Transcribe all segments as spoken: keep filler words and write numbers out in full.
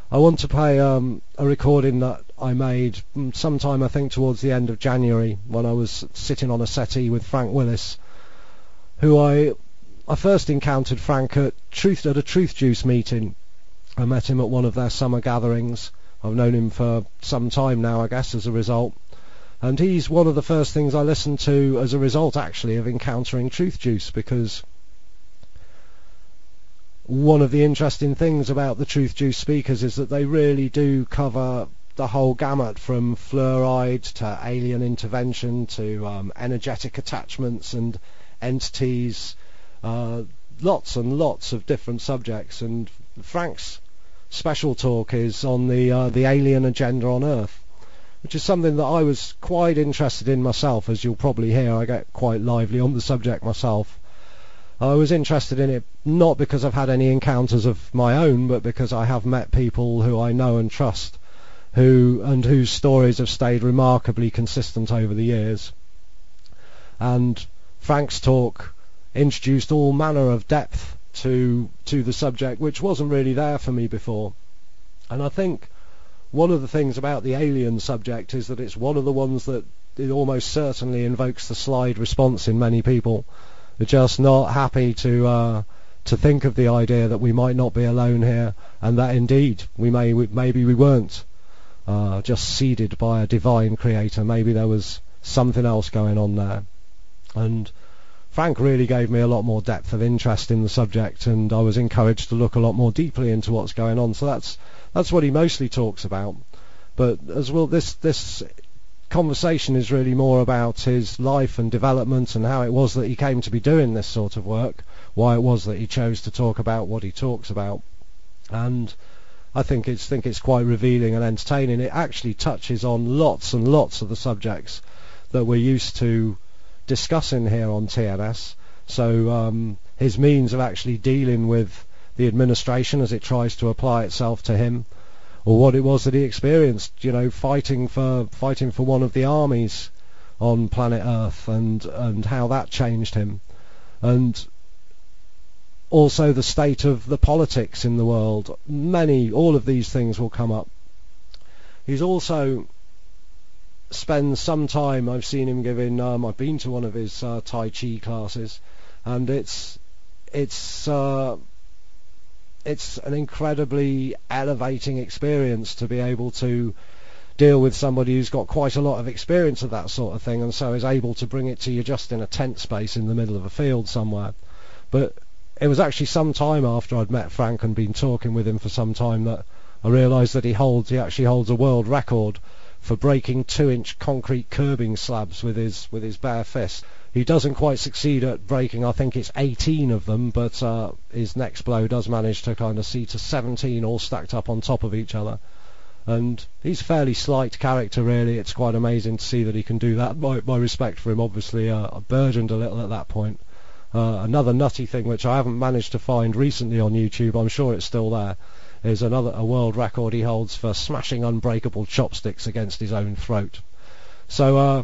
I want to play um, a recording that I made sometime, I think, towards the end of January, when I was sitting on a settee with Frank Willis, who I I first encountered Frank at Truth at a Truth Juice meeting. I met him at one of their summer gatherings. I've known him for some time now, I guess, as a result. And he's one of the first things I listened to as a result, actually, of encountering Truth Juice, because one of the interesting things about the Truth Juice speakers is that they really do cover the whole gamut, from fluoride to alien intervention to um, energetic attachments and entities, uh, lots and lots of different subjects. And Frank's special talk is on the uh, the alien agenda on Earth, which is something that I was quite interested in myself. As you'll probably hear, I get quite lively on the subject myself. I was interested in it not because I've had any encounters of my own, but because I have met people who I know and trust, who and whose stories have stayed remarkably consistent over the years. And Frank's talk introduced all manner of depth to to the subject, which wasn't really there for me before. And I think one of the things about the alien subject is that it's one of the ones that it almost certainly invokes the slide response in many people. They're just not happy to uh, to think of the idea that we might not be alone here, and that indeed we may we, maybe we weren't uh, just seeded by a divine creator. Maybe there was something else going on there. And Frank really gave me a lot more depth of interest in the subject, and I was encouraged to look a lot more deeply into what's going on. So that's that's what he mostly talks about. But as well, this this conversation is really more about his life and development, and how it was that he came to be doing this sort of work, why it was that he chose to talk about what he talks about. And I think it's think it's quite revealing and entertaining. It actually touches on lots and lots of the subjects that we're used to discussing here on T N S. So um, his means of actually dealing with the administration as it tries to apply itself to him, or what it was that he experienced, you know, fighting for fighting for one of the armies on planet Earth, and and how that changed him, and also the state of the politics in the world. Many, all of these things will come up. He's also spends some time, I've seen him giving, um, I've been to one of his uh, Tai Chi classes, and it's it's uh, it's an incredibly elevating experience to be able to deal with somebody who's got quite a lot of experience of that sort of thing, and so is able to bring it to you just in a tent space in the middle of a field somewhere. But it was actually some time after I'd met Frank and been talking with him for some time that I realised that he holds he actually holds a world record for breaking two-inch concrete curbing slabs with his with his bare fist. He doesn't quite succeed at breaking, I think it's eighteen of them, but uh, his next blow does manage to kind of see to seventeen all stacked up on top of each other. And he's a fairly slight character, really. It's quite amazing to see that he can do that. My, my respect for him obviously uh, burgeoned a little at that point. Uh, another nutty thing which I haven't managed to find recently on YouTube, I'm sure it's still there, is another a world record he holds for smashing unbreakable chopsticks against his own throat. So, uh,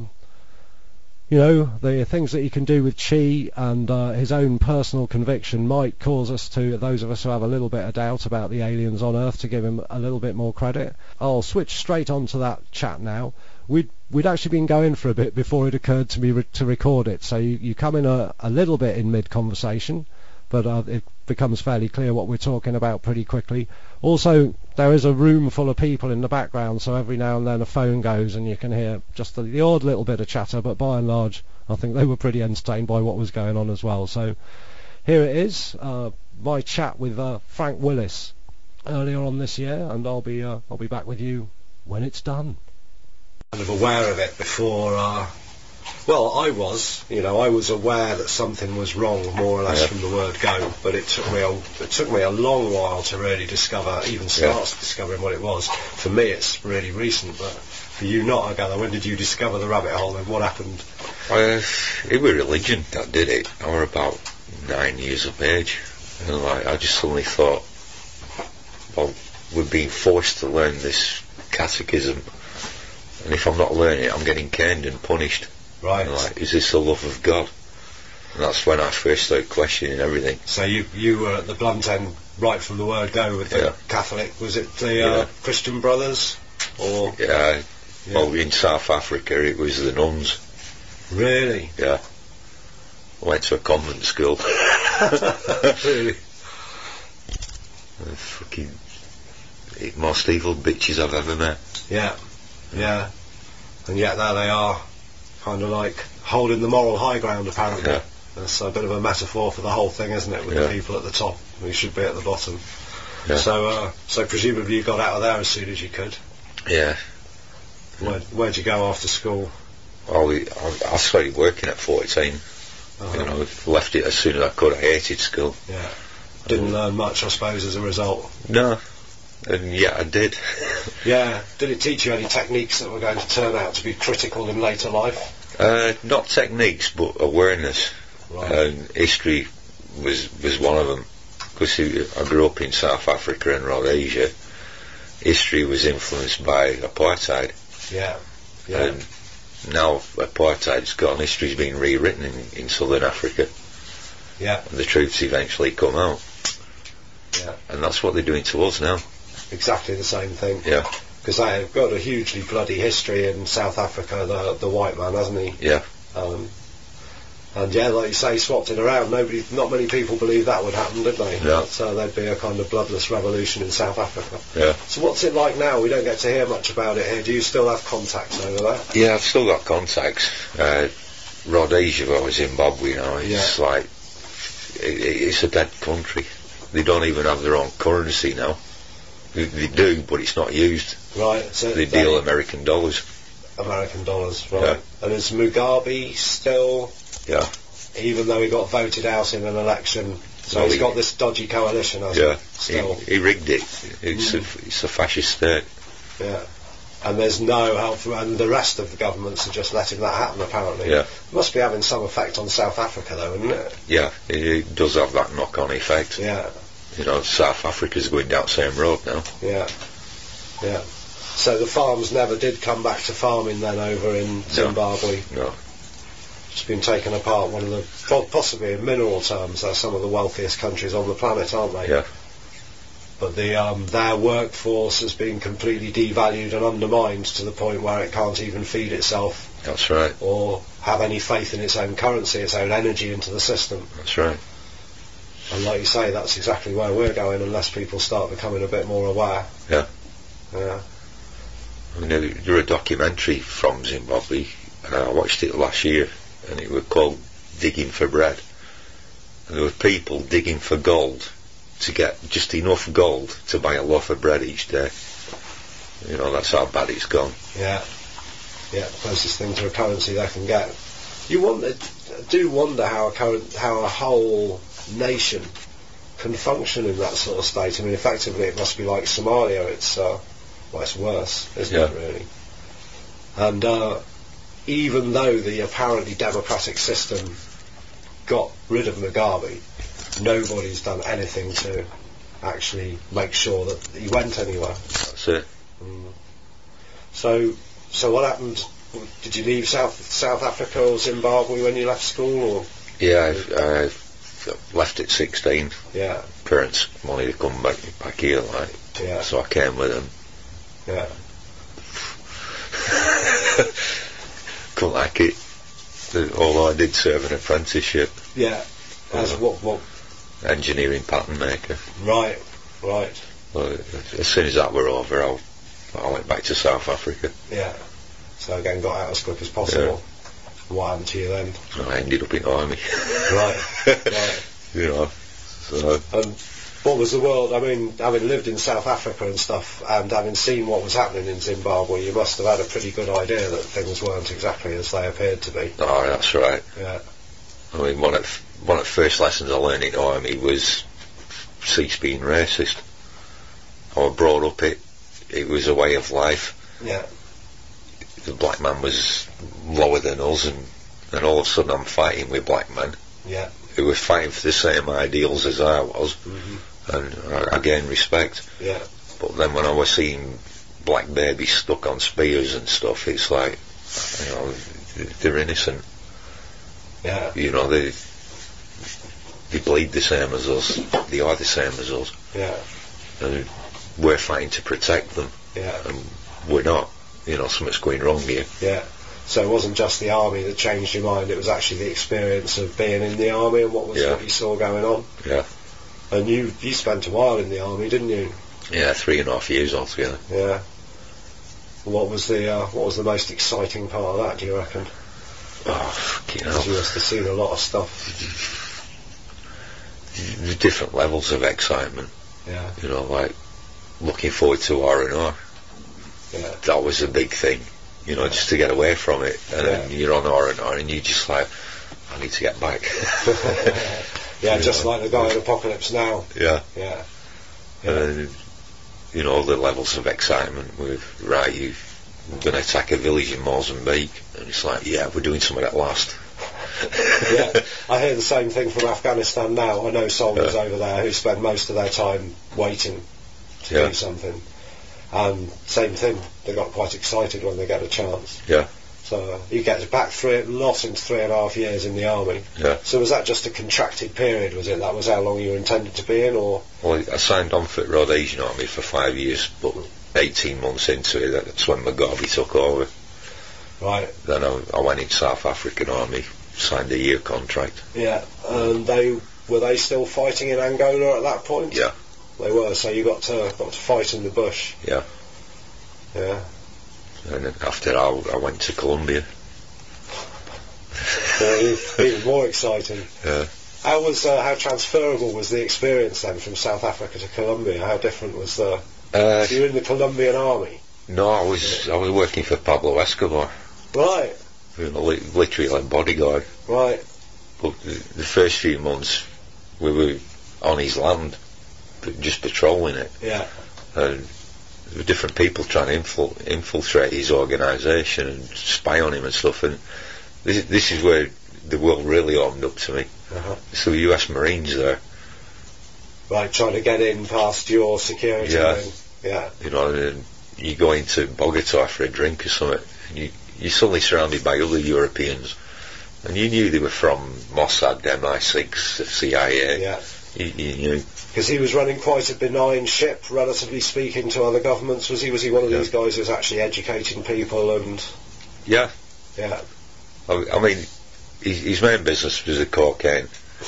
you know, the things that he can do with chi and uh, his own personal conviction might cause us to, those of us who have a little bit of doubt about the aliens on Earth, to give him a little bit more credit. I'll switch straight on to that chat now. We'd, we'd actually been going for a bit before it occurred to me re- to record it, so you, you come in a, a little bit in mid-conversation, but uh, it becomes fairly clear what we're talking about pretty quickly. Also, there is a room full of people in the background, so every now and then a phone goes and you can hear just the, the odd little bit of chatter, but by and large I think they were pretty entertained by what was going on as well. So here it is, uh, my chat with uh, Frank Willis earlier on this year, and I'll be uh, I'll be back with you when it's done. Kind of aware of it before uh, well, I was, you know, I was aware that something was wrong, more or less, yeah, from the word go, but it took me a, it took me a long while to really discover, even start yeah. discovering what it was. For me, it's really recent, but for you not, I gather. When did you discover the rabbit hole, and what happened? Uh, it was religion that did it. I was about nine years of age, and like, I just suddenly thought, well, we're being forced to learn this catechism, and if I'm not learning it, I'm getting caned and punished. Right. And like, is this the love of God? And that's when I first started questioning everything. So you you were at the blunt end right from the word go with the Yeah. Catholic. Was it the uh, Yeah. Christian Brothers? Or Yeah, Yeah. well, in South Africa it was the nuns. really? Yeah. I went to a convent school. Really? The fucking most evil bitches I've ever met. Yeah, yeah. And yet there they are, kind of like holding the moral high ground, apparently. Yeah. That's a bit of a metaphor for the whole thing, isn't it, with Yeah. the people at the top who should be at the bottom. Yeah. So, uh, so presumably you got out of there as soon as you could. Yeah. Where, where'd you go after school? Well, we- I, I started working at fourteen. Uh-huh. You know, left it as soon as I could. I hated school. Yeah. Didn't learn much, I suppose, as a result. No. And yeah, I did. Yeah. Did it teach you any techniques that were going to turn out to be critical in later life? Uh, not techniques, but awareness. Right. And history was was one of them. Because I grew up in South Africa and Rhodesia. History was influenced by apartheid. Yeah. Yeah. And now apartheid's gone, history's been rewritten in, in southern Africa. Yeah. And the truths eventually come out. Yeah. And that's what they're doing to us now. Exactly the same thing. Yeah. Because they've got a hugely bloody history in South Africa, the the white man, hasn't he? Yeah. Um, and yeah, like you say, swapped it around. Nobody, not many people believed that would happen, did they? No. So there'd be a kind of bloodless revolution in South Africa. Yeah. So what's it like now? We don't get to hear much about it here. Do you still have contacts over there? Yeah, I've still got contacts. Uh, Rhodesia or Zimbabwe now, it's Yeah. like, it, it's a dead country. They don't even have their own currency now. They, they do, but it's not used. Right. So They deal American dollars. American dollars, right? Yeah. And is Mugabe still, Yeah. even though he got voted out in an election, so Well, he's he- got this dodgy coalition, has Yeah. he? Still. He, he rigged it. It's Mm. a it's a fascist state. Yeah. And there's no help from, and the rest of the governments are just letting that happen, apparently. Yeah. It must be having some effect on South Africa, though, isn't it? Yeah, it, it does have that knock-on effect. Yeah, You know, South Africa's going down the same road now. yeah, yeah. So the farms never did come back to farming then over in Zimbabwe. No. It's been taken apart. One of the, po- possibly in mineral terms, they're some of the wealthiest countries on the planet, aren't they? Yeah. But the um, their workforce has been completely devalued and undermined to the point where it can't even feed itself That's right. or have any faith in its own currency, its own energy into the system. That's right. And like you say, that's exactly where we're going unless people start becoming a bit more aware. Yeah. Yeah. I mean, there, there a documentary from Zimbabwe. Uh, I watched it last year, and it was called Digging for Bread. And there were people digging for gold to get just enough gold to buy a loaf of bread each day. You know, that's how bad it's gone. Yeah. Yeah, closest thing to a currency they can get. You wonder, do wonder how a current, how a whole nation can function in that sort of state. I mean, effectively, it must be like Somalia. It's uh, well, it's worse, isn't Yeah. it? Really. And uh, even though the apparently democratic system got rid of Mugabe, nobody's done anything to actually make sure that he went anywhere. That's it. Mm. So, so what happened? Did you leave South South Africa or Zimbabwe when you left school? Or Yeah, I, I left at sixteen. yeah, Parents wanted to come back back here, like, yeah, so I came with them. yeah. Couldn't like it. The- Although I did serve an apprenticeship, Yeah. As what? What? engineering pattern maker. Right, right. Well, as soon as that were over, I, I went back to South Africa. Yeah. So again, got out as quick as possible. What happened to you then? I ended up in army. Right, right. You know, so And what was the world? I mean, having lived in South Africa and stuff, and having seen what was happening in Zimbabwe, you must have had a pretty good idea that things weren't exactly as they appeared to be. oh, that's right. Yeah. I mean, one of one of the first lessons I learned in army was cease being racist. I was brought up it. It was a way of life. Yeah. The black man was lower than us, and then all of a sudden I'm fighting with black men Yeah. who were fighting for the same ideals as I was, Mhm. and I, I gained respect. Yeah. But then when I was seeing black babies stuck on spears and stuff, it's like, you know, they're innocent. Yeah. You know, they they bleed the same as us. They are the same as us. Yeah. And we're fighting to protect them. Yeah. And we're not. You know, something's going wrong here. Yeah. So it wasn't just the army that changed your mind, it was actually the experience of being in the army and what was Yeah. what you saw going on. Yeah. And you you spent a while in the army, didn't you? Yeah, three and a half years altogether. Yeah. What was the uh, what was the most exciting part of that, do you reckon? Oh, fucking hell. 'Cause you must have seen a lot of stuff. The different levels of excitement. Yeah. You know, like looking forward to R and R. Yeah. That was a big thing. You know, just to get away from it. And then Yeah. you're on R and R and you're just like, I need to get back. Yeah, just Yeah. like the guy in Apocalypse Now. Yeah. Yeah. And then, you know, the levels of excitement with, right, you're going to attack a village in Mozambique. And it's like, yeah, we're doing something at last. Yeah, I hear the same thing from Afghanistan now. I know soldiers Yeah. over there who spend most of their time waiting to Yeah. do something. And same thing, they got quite excited when they get a chance. Yeah. So uh, you get back three, lost into three and a half years in the army. Yeah. So was that just a contracted period, was it? That was how long you were intended to be in, or? Well, I signed on for the Rhodesian Army for five years, but eighteen months into it, that's when Mugabe took over. Right. Then I, I went into South African Army, signed a year contract. Yeah, and they, were they still fighting in Angola at that point? Yeah. They were, so you got to, got to fight in the bush. Yeah. Yeah. And then after I, I went to Colombia. So even more exciting. Yeah. How was uh, how transferable was the experience then from South Africa to Colombia? How different was the? Uh, So you were in the Colombian army, no, I was I was working for Pablo Escobar. right? You know, li- literally like bodyguard. Right. But the, the first few months we were on his land, but just patrolling it. Yeah. And there were different people trying to infil- infiltrate his organisation and spy on him and stuff. And this, this is where the world really opened up to me. Uh-huh. So the U S Marines there, Right, trying to get in past your security. Yeah. Thing. Yeah. you know, and you go into Bogota for a drink or something, and you, you're suddenly surrounded by other Europeans. And you knew they were from Mossad, M I six, C I A. Yeah. You, you knew. Because he was running quite a benign ship, relatively speaking, to other governments. Was he? Was he one of Yeah. these guys who was actually educating people and? Yeah. Yeah. I, I mean, his, his main business was the cocaine.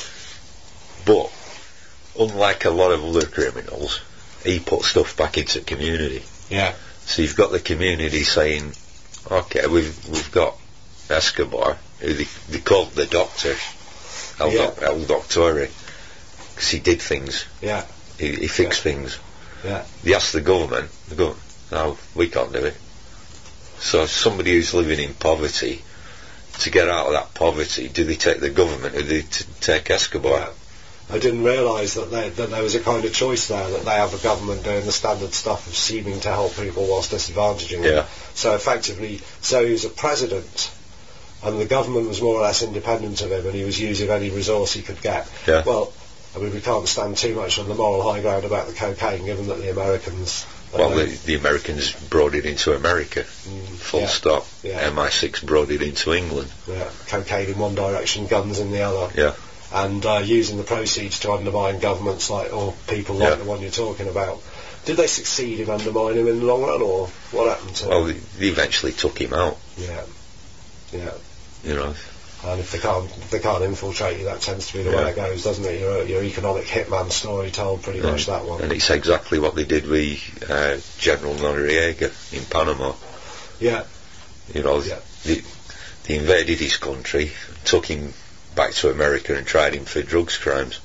But, unlike a lot of other criminals, he put stuff back into the community. Yeah. So you've got the community saying, okay, we've we've got Escobar, who they, they called the doctor, El, Yeah. doc, El Doctore, because he did things, Yeah. he, he fixed things. Yeah. They asked the government, the government, no, we can't do it. So somebody who's living in poverty, to get out of that poverty, do they take the government or do they t- take Escobar? Yeah. I didn't realise that, they, that there was a kind of choice there, that they have a government doing the standard stuff of seeming to help people whilst disadvantaging them. Yeah. So effectively, so he was a president, and the government was more or less independent of him, and he was using any resource he could get. Yeah. Well, I mean, we can't stand too much on the moral high ground about the cocaine, given that the Americans... Well, uh, the, the Americans brought it into America, full yeah. stop. Yeah. M I six brought it into England. yeah, cocaine in one direction, guns in the other. Yeah. And uh, using the proceeds to undermine governments like, or people like Yeah. the one you're talking about. Did they succeed in undermining him in the long run, or what happened to Well, him? they, they eventually took him out, Yeah, yeah. you know. And if they can't, if they can't infiltrate you, that tends to be the Yeah. way it goes, doesn't it? Your, your economic hitman story told pretty much that one. And it's exactly what they did with uh, General Noriega in Panama. Yeah, You know, Yeah. they, they invaded his country, took him back to America and tried him for drugs crimes.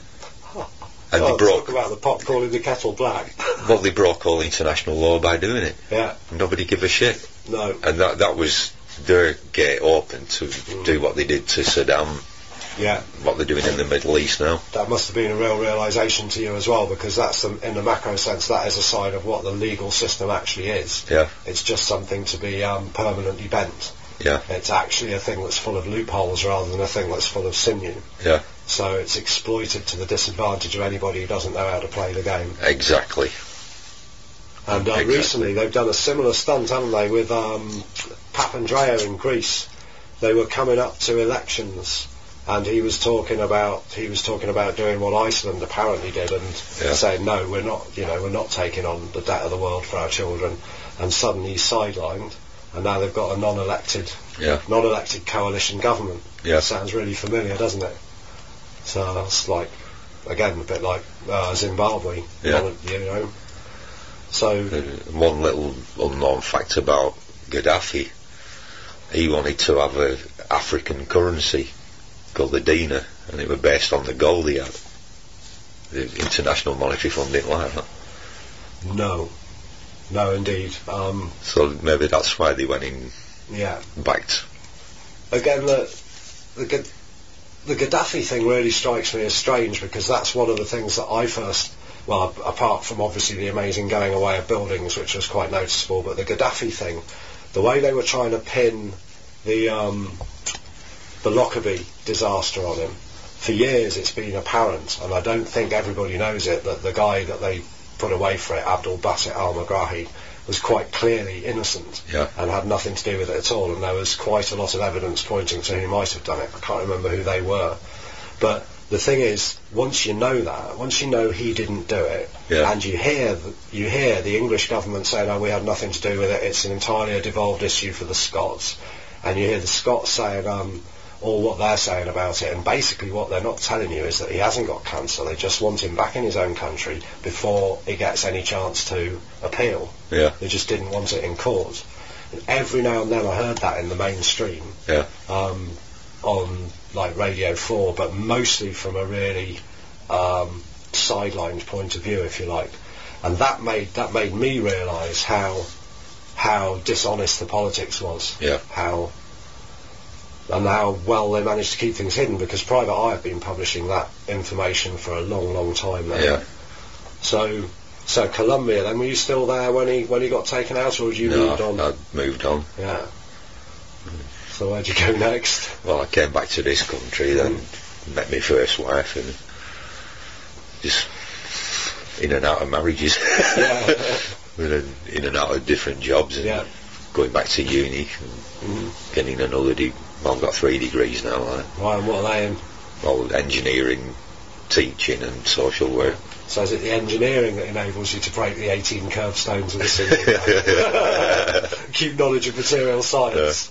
And oh, they broke, talk about the pot calling the kettle black. well, they broke all international law by doing it. Yeah, Nobody gave a shit. no, And that that was their gate open to do what they did to Saddam, yeah. what they're doing in the Middle East now. That must have been a real realisation to you as well, because that's, the, in the macro sense, that is a sign of what the legal system actually is. Yeah, It's just something to be um, permanently bent. yeah, It's actually a thing that's full of loopholes rather than a thing that's full of sinew. yeah, So it's exploited to the disadvantage of anybody who doesn't know how to play the game. exactly. And uh, Exactly. recently they've done a similar stunt, haven't they, with um, Papandreou in Greece. They were coming up to elections, and he was talking about he was talking about doing what Iceland apparently did, and Yeah. saying no, we're not, you know, we're not taking on the debt of the world for our children. And suddenly he's sidelined, and now they've got a non-elected, Yeah. non-elected coalition government. Yeah. Sounds really familiar, doesn't it? So it's like, again, a bit like uh, Zimbabwe, Yeah. non- you know. So Uh, one little unknown fact about Gaddafi, he wanted to have a African currency called the dinar, and it was based on the gold he had. The International Monetary Fund didn't like that. no, no, indeed. Um, So maybe that's why they went in yeah. backed. Again, the the Gad- the Gaddafi thing really strikes me as strange, because that's one of the things that I first, well, a- apart from obviously the amazing going away of buildings, which was quite noticeable, but the Gaddafi thing, the way they were trying to pin the um, the Lockerbie disaster on him, for years it's been apparent, and I don't think everybody knows it, that the guy that they put away for it, Abdul Basit al-Megrahi, was quite clearly innocent Yeah. and had nothing to do with it at all, and there was quite a lot of evidence pointing to who might have done it. I can't remember who they were, but the thing is, once you know that, once you know he didn't do it, Yeah. and you hear the, you hear the English government saying, "Oh, we had nothing to do with it. It's an entirely a devolved issue for the Scots," and you hear the Scots saying, um, all what they're saying about it, and basically what they're not telling you is that he hasn't got cancer. They just want him back in his own country before he gets any chance to appeal. Yeah. They just didn't want it in court. And every now and then I heard that in the mainstream, Yeah. um, on like Radio four, but mostly from a really um, sidelined point of view, if you like. And that made that made me realise how how dishonest the politics was. Yeah. How and how well they managed to keep things hidden, because Private Eye have been publishing that information for a long, long time now. Yeah. So, so Colombia. Then, were you still there when he when he got taken out, or had you No, moved on? I'd moved on. Yeah. So where'd you go next? Well, I came back to this country, then met my first wife, and just in and out of marriages. Yeah. With a- in and out of different jobs, and Yeah. going back to uni and Mhm. getting another de- well, I've got three degrees now, like, Right, and what are they in? well, engineering, teaching and social work. So is it the engineering that enables you to break the eighteen curbstones of the single? Keep knowledge of material science.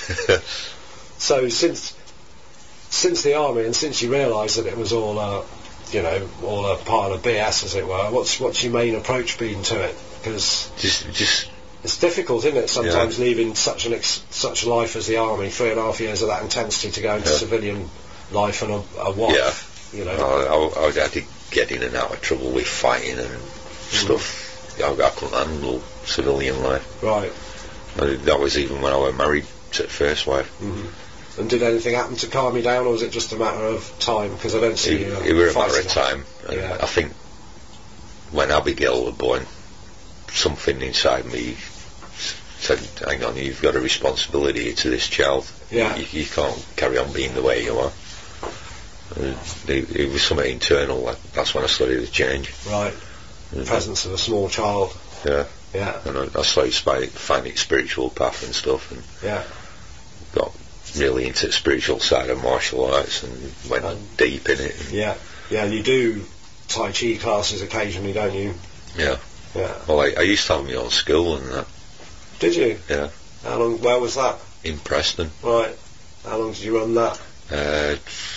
So since since the army, and since you realised that it was all a, you know, all a pile of B S, as it were, what's what's your main approach been to it? Because Just, just, it's difficult, isn't it, sometimes leaving such an ex- such a life as the army, three and a half years of that intensity, to go into Yeah. civilian life and a, a wife, you know. I, I, I had to get in and out of trouble with fighting and stuff. I, I couldn't handle civilian life. Right. And that was even when I was married to the first wife. hmm And did anything happen to calm you down, or was it just a matter of time? Because I don't see It, you. uh, it was a matter fighting of time. And Yeah. I think when Abigail was born, something inside me said, hang on, you've got a responsibility to this child. Yeah. You, you can't carry on being the way you are. And it, it was something internal. Like, that's when I started to change. Right. The And, presence of a small child. Yeah. Yeah. And I, I started to find it spiritual path and stuff, and Yeah. got really into the spiritual side of martial arts and went And- deep in it. Yeah. Yeah. You do Tai Chi classes occasionally, don't you? Yeah. Yeah. Well, I, I used to have my own school and that. Did you? Yeah. How long? Where was that? In Preston. Right. How long did you run that? Uh,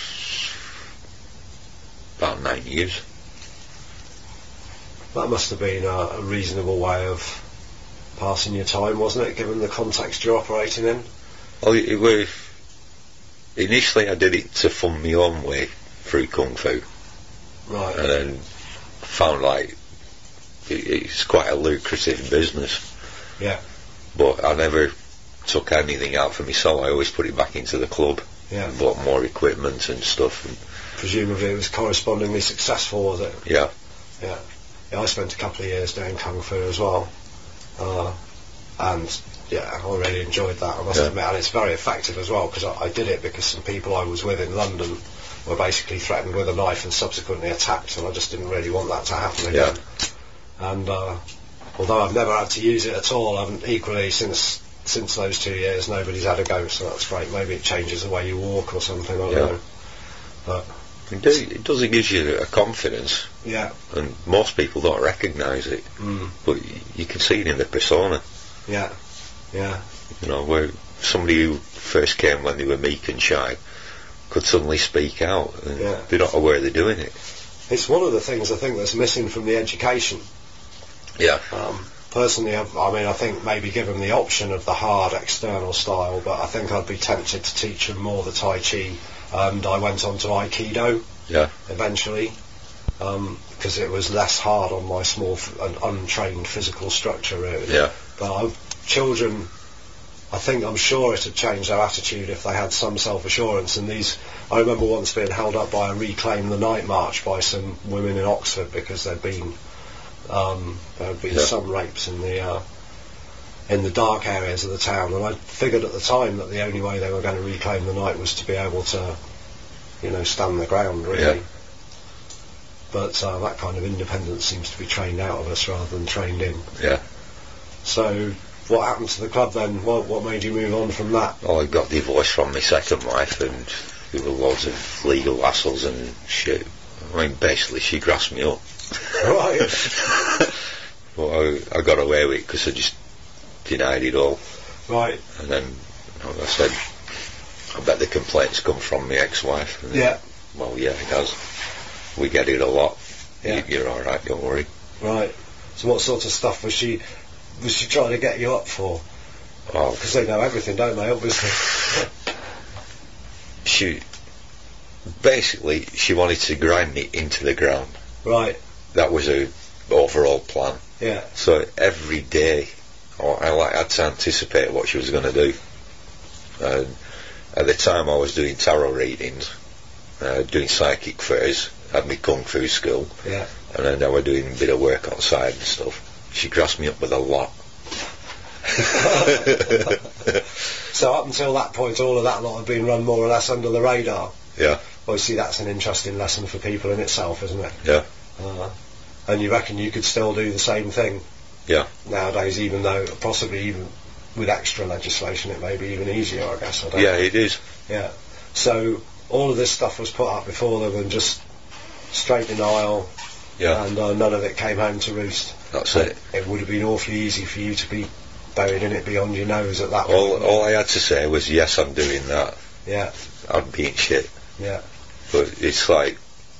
about nine years. That must have been a, a reasonable way of passing your time, wasn't it, given the context you're operating in? Well, it, it was initially I did it to fund my own way through kung fu, Right. and then found like it, it's quite a lucrative business. Yeah. But I never took anything out for myself. I always put it back into the club. Yeah. Bought more equipment and stuff. And Presumably it was correspondingly successful, was it? yeah. Yeah. Yeah, I spent a couple of years doing kung fu as well, uh, and yeah, I really enjoyed that, I must Yeah. admit, and it's very effective as well, because I, I did it because some people I was with in London were basically threatened with a knife and subsequently attacked, and I just didn't really want that to happen again. And uh, although I've never had to use it at all, I haven't equally since since those two years nobody's had a go, so that's great. Maybe it changes the way you walk or something, I don't Yeah. know. But it, do, it does, it gives you a confidence, yeah, and most people don't recognise it, mm. but you, you can see it in the persona. Yeah, yeah. You know, where somebody who first came when they were meek and shy could suddenly speak out, and Yeah. they're not aware they're doing it. It's one of the things I think that's missing from the education. Yeah. Um, personally, I've, I mean, I think maybe give them the option of the hard external style, but I think I'd be tempted to teach them more the Tai Chi, and I went on to Aikido Yeah. eventually, because it was less hard on my small f- and untrained physical structure, really. Yeah. But I've, children, I think, I'm sure it would change their attitude if they had some self-assurance. And these, I remember once being held up by a Reclaim the Night march by some women in Oxford because there'd been um, there had been Yeah. some rapes in the uh, in the dark areas of the town, and I figured at the time that the only way they were going to reclaim the night was to be able to, you know, stand the ground, really. Yeah. But uh, that kind of independence seems to be trained out of us rather than trained in. Yeah. So, what happened to the club then? What, what made you move on from that? Well, I got divorced from my second wife, and there were loads of legal hassles and shit. I mean, basically, she grassed me up. Right. But I, I got away with it because I just denied it all. Right. And then you know, I said, I bet the complaints come from my ex-wife. And Yeah. Well, yeah, it does. We get it a lot. Yeah. You, you're all right, don't worry. Right. So, what sort of stuff was she was she trying to get you up for? Oh, Because they know everything, don't they? Obviously. she basically she wanted to grind me into the ground. Right. That was her overall plan. Yeah. So every day, oh, I like had to anticipate what she was going to do. And at the time, I was doing tarot readings, uh, doing psychic fairs, had my kung fu school, Yeah. and then I was doing a bit of work on the side and stuff. She grassed me up with a lot. So up until that point, all of that lot had been run more or less under the radar. Yeah, Obviously, that's an interesting lesson for people in itself, isn't it? yeah, Uh, and you reckon you could still do the same thing yeah. nowadays, even though possibly even with extra legislation it may be even easier, I guess. I don't Yeah, know. it is. Yeah. So all of this stuff was put up before them and just straight denial, Yeah, and uh, none of it came home to roost. that's it. It would have been awfully easy for you to be buried in it beyond your nose at that All, point. all I had to say was, yes, I'm doing that. Yeah, I'm being shit. yeah, But it's like,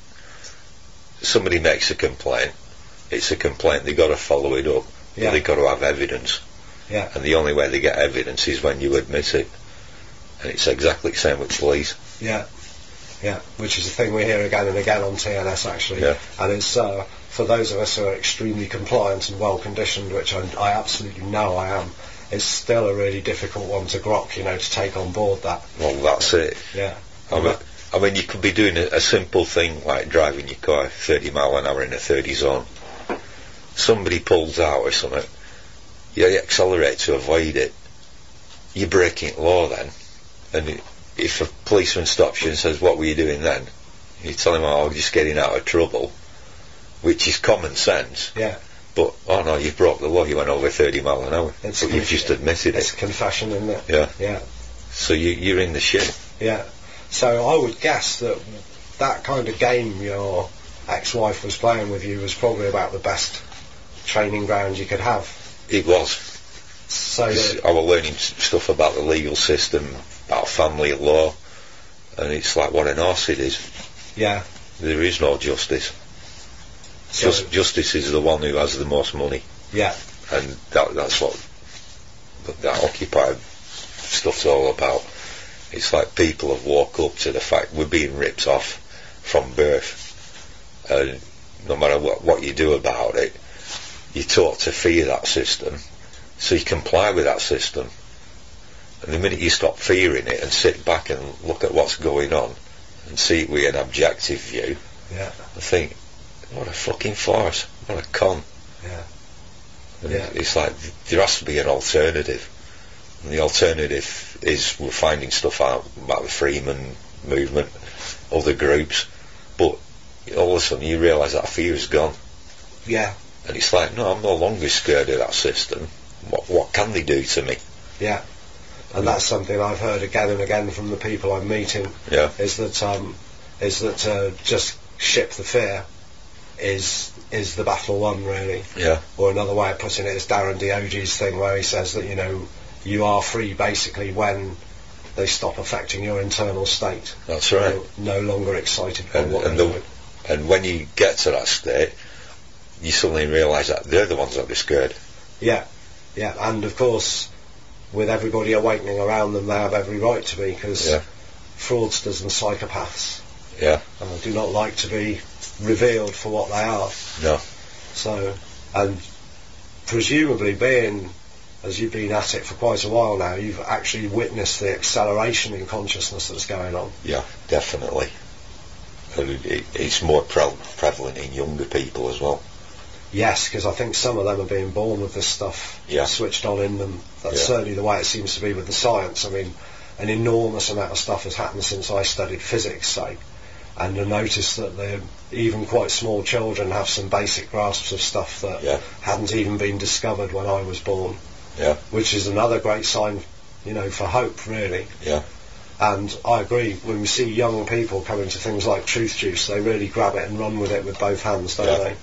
somebody makes a complaint, it's a complaint, they've got to follow it up, yeah, they've got to have evidence, yeah, and the only way they get evidence is when you admit it. And it's exactly the same with police. yeah, yeah, which is a thing we hear again and again on T N S, actually. Yeah. And it's, uh, for those of us who are extremely compliant and well conditioned, which I, I absolutely know I am, it's still a really difficult one to grok, you know, to take on board that. Well, that's it. Yeah. I mean, I mean, you could be doing a, a simple thing like driving your car thirty mile an hour in a thirty zone. Somebody pulls out or something, you accelerate to avoid it. You're breaking law then. And it, if a policeman stops you and says, "What were you doing then?" you tell him, "Oh, I'm just getting out of trouble," which is common sense. Yeah. But, oh no, you broke the law, you went over thirty mile an hour. It's But a you've conf- just admitted It's it. a confession, isn't it? Yeah. Yeah. So you, you're in the shit. Yeah. So I would guess that that kind of game your ex-wife was playing with you was probably about the best training ground you could have. It was. So It's- that, I was learning s- stuff about the legal system, about family law, and it's like what an arse it is. yeah. There is no justice. So, Just, justice is the one who has the most money, yeah. and that, that's what that Occupy stuff's all about. It's like people have woke up to the fact we're being ripped off from birth, and no matter what, what you do about it, you're taught to fear that system, so you comply with that system. And the minute you stop fearing it and sit back and look at what's going on and see it with an objective view, Yeah. I think, what a fucking farce, what a con. Yeah. And Yeah. It's like there has to be an alternative, and the alternative is we're finding stuff out about the Freeman movement, other groups, but all of a sudden you realise that fear is gone, Yeah. and it's like, no, I'm no longer scared of that system. What what can they do to me? Yeah. And that's something I've heard again and again from the people I'm meeting, Yeah, is that um, is that to just ship the fear is is the battle won, really. Yeah. Or another way of putting it is Darren Dioge's thing, where he says that, you know, you are free basically when they stop affecting your internal state. That's right. You're no longer excited by And, what and, they're the, doing. and when you get to that state, you suddenly realise that they're the ones that be scared. Yeah, yeah, and of course, with everybody awakening around them, they have every right to be, because Yeah. fraudsters and psychopaths Yeah. uh, do not like to be revealed for what they are. No. So, and presumably being, as you've been at it for quite a while now, you've actually witnessed the acceleration in consciousness that's going on. Yeah, definitely. And it, it, it's more pre- prevalent in younger people as well. Yes, because I think some of them are being born with this stuff Yeah. switched on in them. That's Yeah. certainly the way it seems to be with the science. I mean, an enormous amount of stuff has happened since I studied physics, say, and I noticed that the even quite small children have some basic grasps of stuff that Yeah. hadn't even been discovered when I was born, Yeah. which is another great sign, you know, for hope, really. Yeah. And I agree, when we see young people coming to things like Truth Juice, they really grab it and run with it with both hands, don't Yeah. they?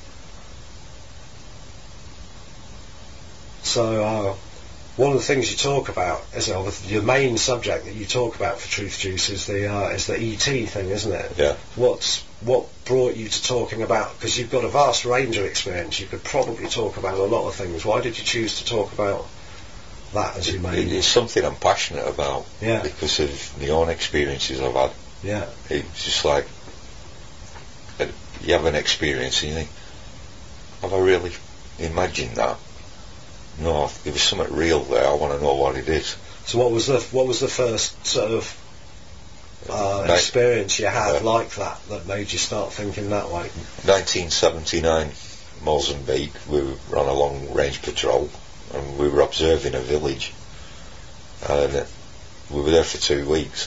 So, uh, one of the things you talk about, is it, your main subject that you talk about for Truth Juice is the uh, is the E T thing, isn't it? Yeah. What's what brought you to talking about? Because you've got a vast range of experience. You could probably talk about a lot of things. Why did you choose to talk about that as your main? It, it's something I'm passionate about. Yeah. Because of my own experiences I've had. Yeah. It's just like, uh, you have an experience and you think, have I really imagined that? No, there was something real there. I want to know what it is. So what was the what was the first sort of uh, Ni- experience you had Yeah. like that that made you start thinking that way? nineteen seventy-nine, Mozambique. We were on a long range patrol and we were observing a village, and uh, we were there for two weeks.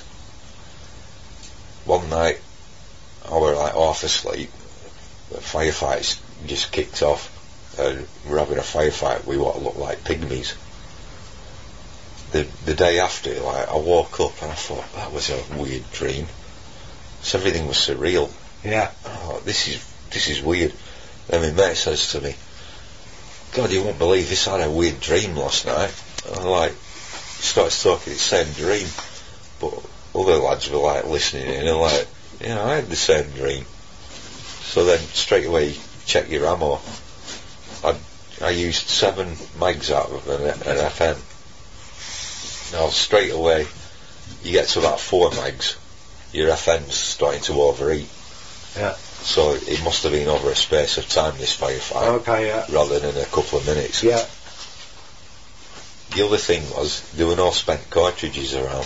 One night, I were like half asleep. The firefights just kicked off. And we're having a firefight with what looked like pygmies. The the day after, like, I woke up and I thought, that was a weird dream. So everything was surreal. Yeah. Oh, this is this is weird. Then my mate says to me, God, you won't believe this, I had a weird dream last night. And I like starts talking the same dream, but other lads were like listening in and like, yeah, I had the same dream. So then straight away check your ammo. I I used seven mags out of an, an F N. Now straight away you get to about four mags, your F N's starting to overheat. Yeah. So it must have been over a space of time, this firefight, Okay. Yeah. rather than a couple of minutes. Yeah. The other thing was there were no spent cartridges around,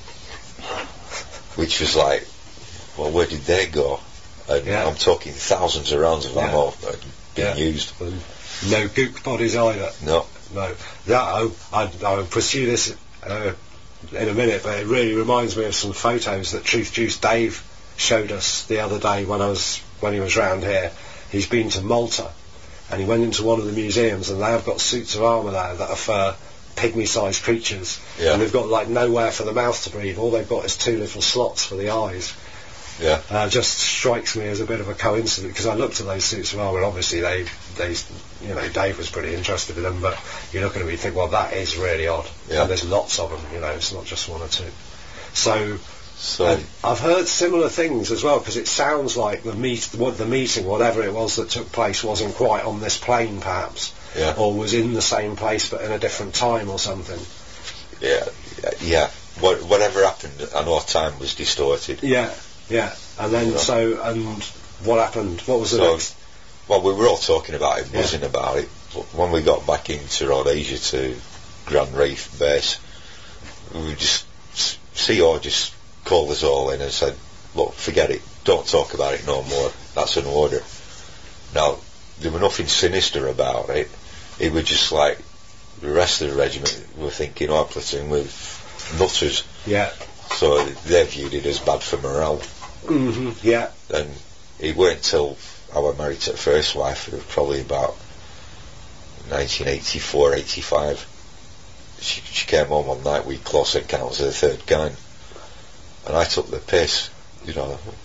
which was like, well, where did they go? And Yeah. I'm talking thousands of rounds of Yeah. ammo that had been Yeah. used. And no gook bodies either. No. No. Yeah. I I I'll pursue this uh, in a minute, but it really reminds me of some photos that Truth Juice Dave showed us the other day when I was when he was round here. He's been to Malta, and he went into one of the museums, and they have got suits of armour there that are for pygmy-sized creatures, Yeah. and they've got like nowhere for the mouth to breathe. All they've got is two little slots for the eyes. Yeah. Uh, just strikes me as a bit of a coincidence, because I looked at those suits of armour, and obviously they, they, you know, Dave was pretty interested in them, but you look at them and you think, well, that is really odd. Yeah. And there's lots of them, you know, it's not just one or two. So, So and I've heard similar things as well, because it sounds like the meet, what the meeting, whatever it was that took place, wasn't quite on this plane, perhaps, yeah, or was in the same place but in a different time or something. yeah, yeah. What, whatever happened, I know time was distorted. Yeah, yeah. And then Yeah. so, and what happened? What was the So, next? well, we were all talking about it, Yeah. buzzing about it. But when we got back into Rhodesia to Grand Reef base, we just C O just called us all in and said, "Look, forget it. Don't talk about it no more. That's an order." Now, there was nothing sinister about it. It was just like the rest of the regiment were thinking, "Our platoon with nutters." Yeah. So they viewed it as bad for morale. hmm Yeah. And it weren't until I was married to the first wife, it was probably about nineteen eighty-four, eighty-five. She, she came home one night with close encounters of the third kind, and I took the piss. You know,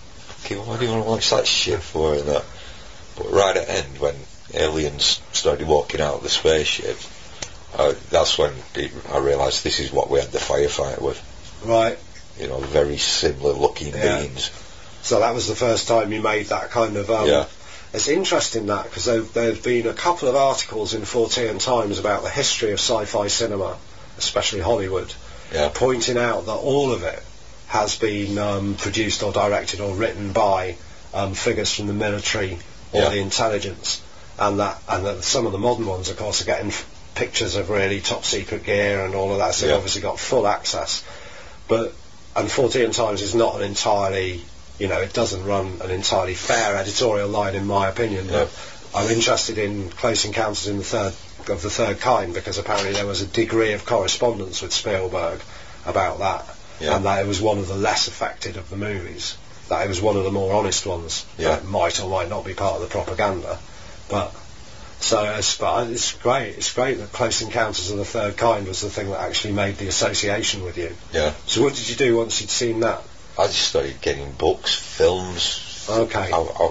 thinking, why do you want to watch that shit for and that? But right at the end, when aliens started walking out of the spaceship, uh, that's when it, I realised this is what we had the firefight with. Right. You know, very similar looking Yeah. beings. So that was the first time you made that kind of... Um, Yeah. It's interesting that, because there, there have been a couple of articles in Fortean Times about the history of sci-fi cinema, especially Hollywood, Yeah. pointing out that all of it has been um, produced or directed or written by um, figures from the military or Yeah. the intelligence, and that and that some of the modern ones, of course, are getting f- pictures of really top secret gear and all of that, so Yeah. they've obviously got full access. But and Fortean Times is not an entirely, you know, it doesn't run an entirely fair editorial line, in my opinion. Yeah. But I'm interested in Close Encounters in the Third of the Third Kind, because apparently there was a degree of correspondence with Spielberg about that, Yeah. and that it was one of the less affected of the movies, that it was one of the more honest ones, Yeah. that might or might not be part of the propaganda. But so it's, but it's great. It's great that Close Encounters of the Third Kind was the thing that actually made the association with you. Yeah. So what did you do once you'd seen that? I just started getting books, films. Okay. I, I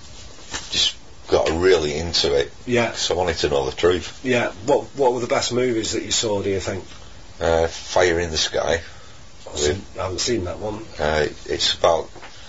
just got really into it. Yeah. So I wanted to know the truth. Yeah. What What were the best movies that you saw, do you think? Uh, Fire in the Sky. I've seen- I haven't seen that one. Uh, it's about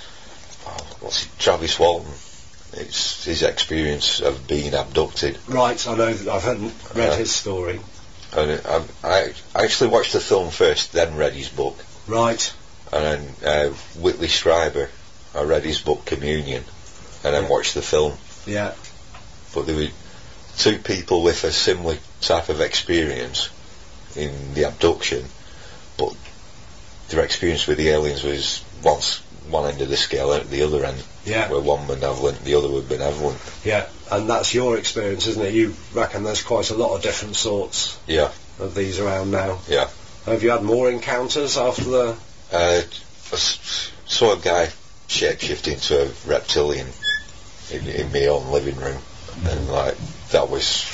oh, what's it, Travis Walton. It's his experience of being abducted. Right. I know that I've heard, read Yeah. his story. And I, I I actually watched the film first, then read his book. Right. And then uh, Whitley Strieber, I read his book Communion, and then Yeah. watched the film. Yeah. But there were two people with a similar type of experience in the abduction, but their experience with the aliens was once one end of the scale, at the other end, Yeah. where one malevolent, the other were benevolent. Yeah. And that's your experience, isn't it? You reckon there's quite a lot of different sorts Yeah, of these around now. yeah. Have you had more encounters after the... Uh, I s- saw a guy shapeshift into a reptilian in, in my own living room, and like that was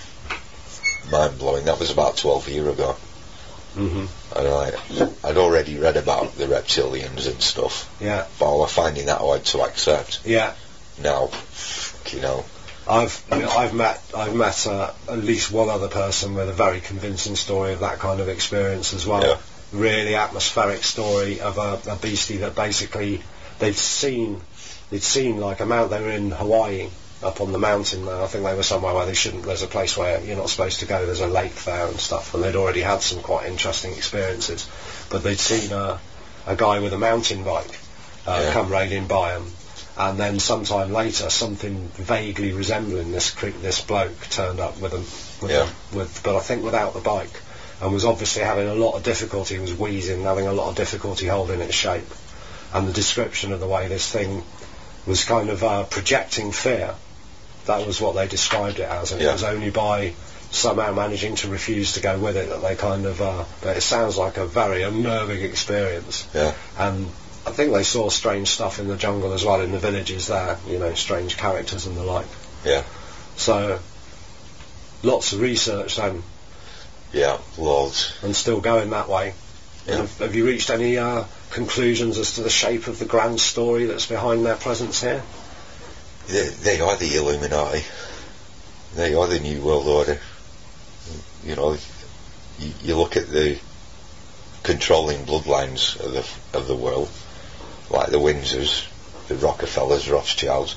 mind blowing. That was about twelve years ago, hmm and like I'd already read about the reptilians and stuff, Yeah. but I was finding that hard to accept. Yeah. Now, you know, I've I mean, I've met I've met uh, at least one other person with a very convincing story of that kind of experience as well. Yeah. Really atmospheric story of a, a beastie that basically they'd seen they'd seen like a mount. They were in Hawaii, up on the mountain there. I think they were somewhere where they shouldn't. There's a place where you're not supposed to go. There's a lake there and stuff, and they'd already had some quite interesting experiences. But they'd seen a a guy with a mountain bike uh, Yeah. come raining by them. And then sometime later, something vaguely resembling this cre- this bloke turned up with them, with, Yeah. with, but I think without the bike, and was obviously having a lot of difficulty. Was wheezing, having a lot of difficulty holding its shape. And the description of the way this thing was kind of uh, projecting fear. That was what they described it as, and Yeah. it was only by somehow managing to refuse to go with it that they kind of. Uh, but it sounds like a very unnerving experience. yeah, And I think they saw strange stuff in the jungle as well, in the villages there, you know, strange characters and the like. yeah, So, lots of research then, yeah, loads. and still going that way. Yeah. And have, have you reached any uh, conclusions as to the shape of the grand story that's behind their presence here? They, they are the Illuminati. They are the New World Order. You know, you, you look at the controlling bloodlines of the of the world, like the Windsors, the Rockefellers, Rothschilds.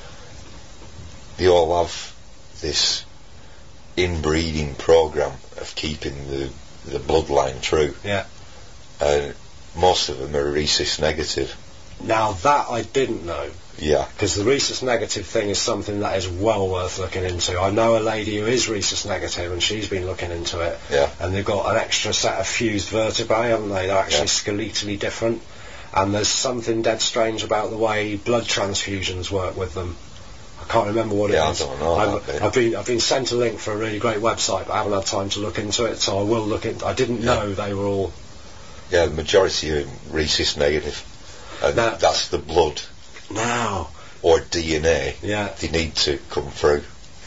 They all have this inbreeding program of keeping the the bloodline true, Yeah. and most of them are rhesus negative. Now that I didn't know, Yeah, because the rhesus negative thing is something that is well worth looking into. I know a lady who is rhesus negative, and she's been looking into it. yeah, And they've got an extra set of fused vertebrae, haven't they? They're actually Yeah. skeletally different. And there's something dead strange about the way blood transfusions work with them. I can't remember what Yeah, I it is. don't know I've, that bit. I've been I've been sent a link for a really great website, but I haven't had time to look into it. So I will look in. I didn't Yeah. know they were all. yeah. The majority are rhesus negative, and Now- that's the blood Now, or D N A yeah, they need to come through.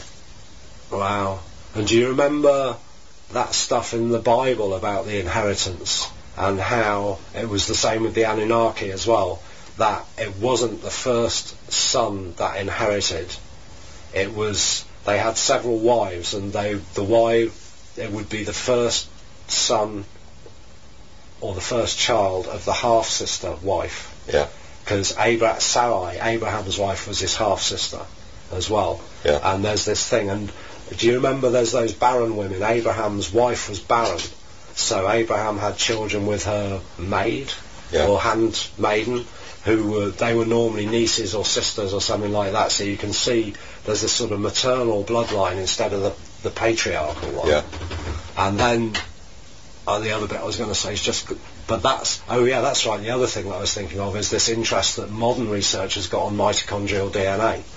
wow. And do you remember that stuff in the Bible about the inheritance and how it was the same with the Anunnaki as well? that it wasn't the first son that inherited. It was, they had several wives, and they, the wife, it would be the first son or the first child of the half-sister wife. Yeah. Because Abra- Sarai, Abraham's wife, was his half-sister as well. Yeah. And there's this thing, and do you remember there's those barren women? Abraham's wife was barren. So Abraham had children with her maid, yeah. or handmaiden, who were, they were normally nieces or sisters or something like that. So you can see there's this sort of maternal bloodline instead of the, the patriarchal one. Yeah. And then uh, the other bit I was going to say is just, but that's, oh yeah, that's right. The other thing that I was thinking of is this interest that modern research has got on mitochondrial D N A.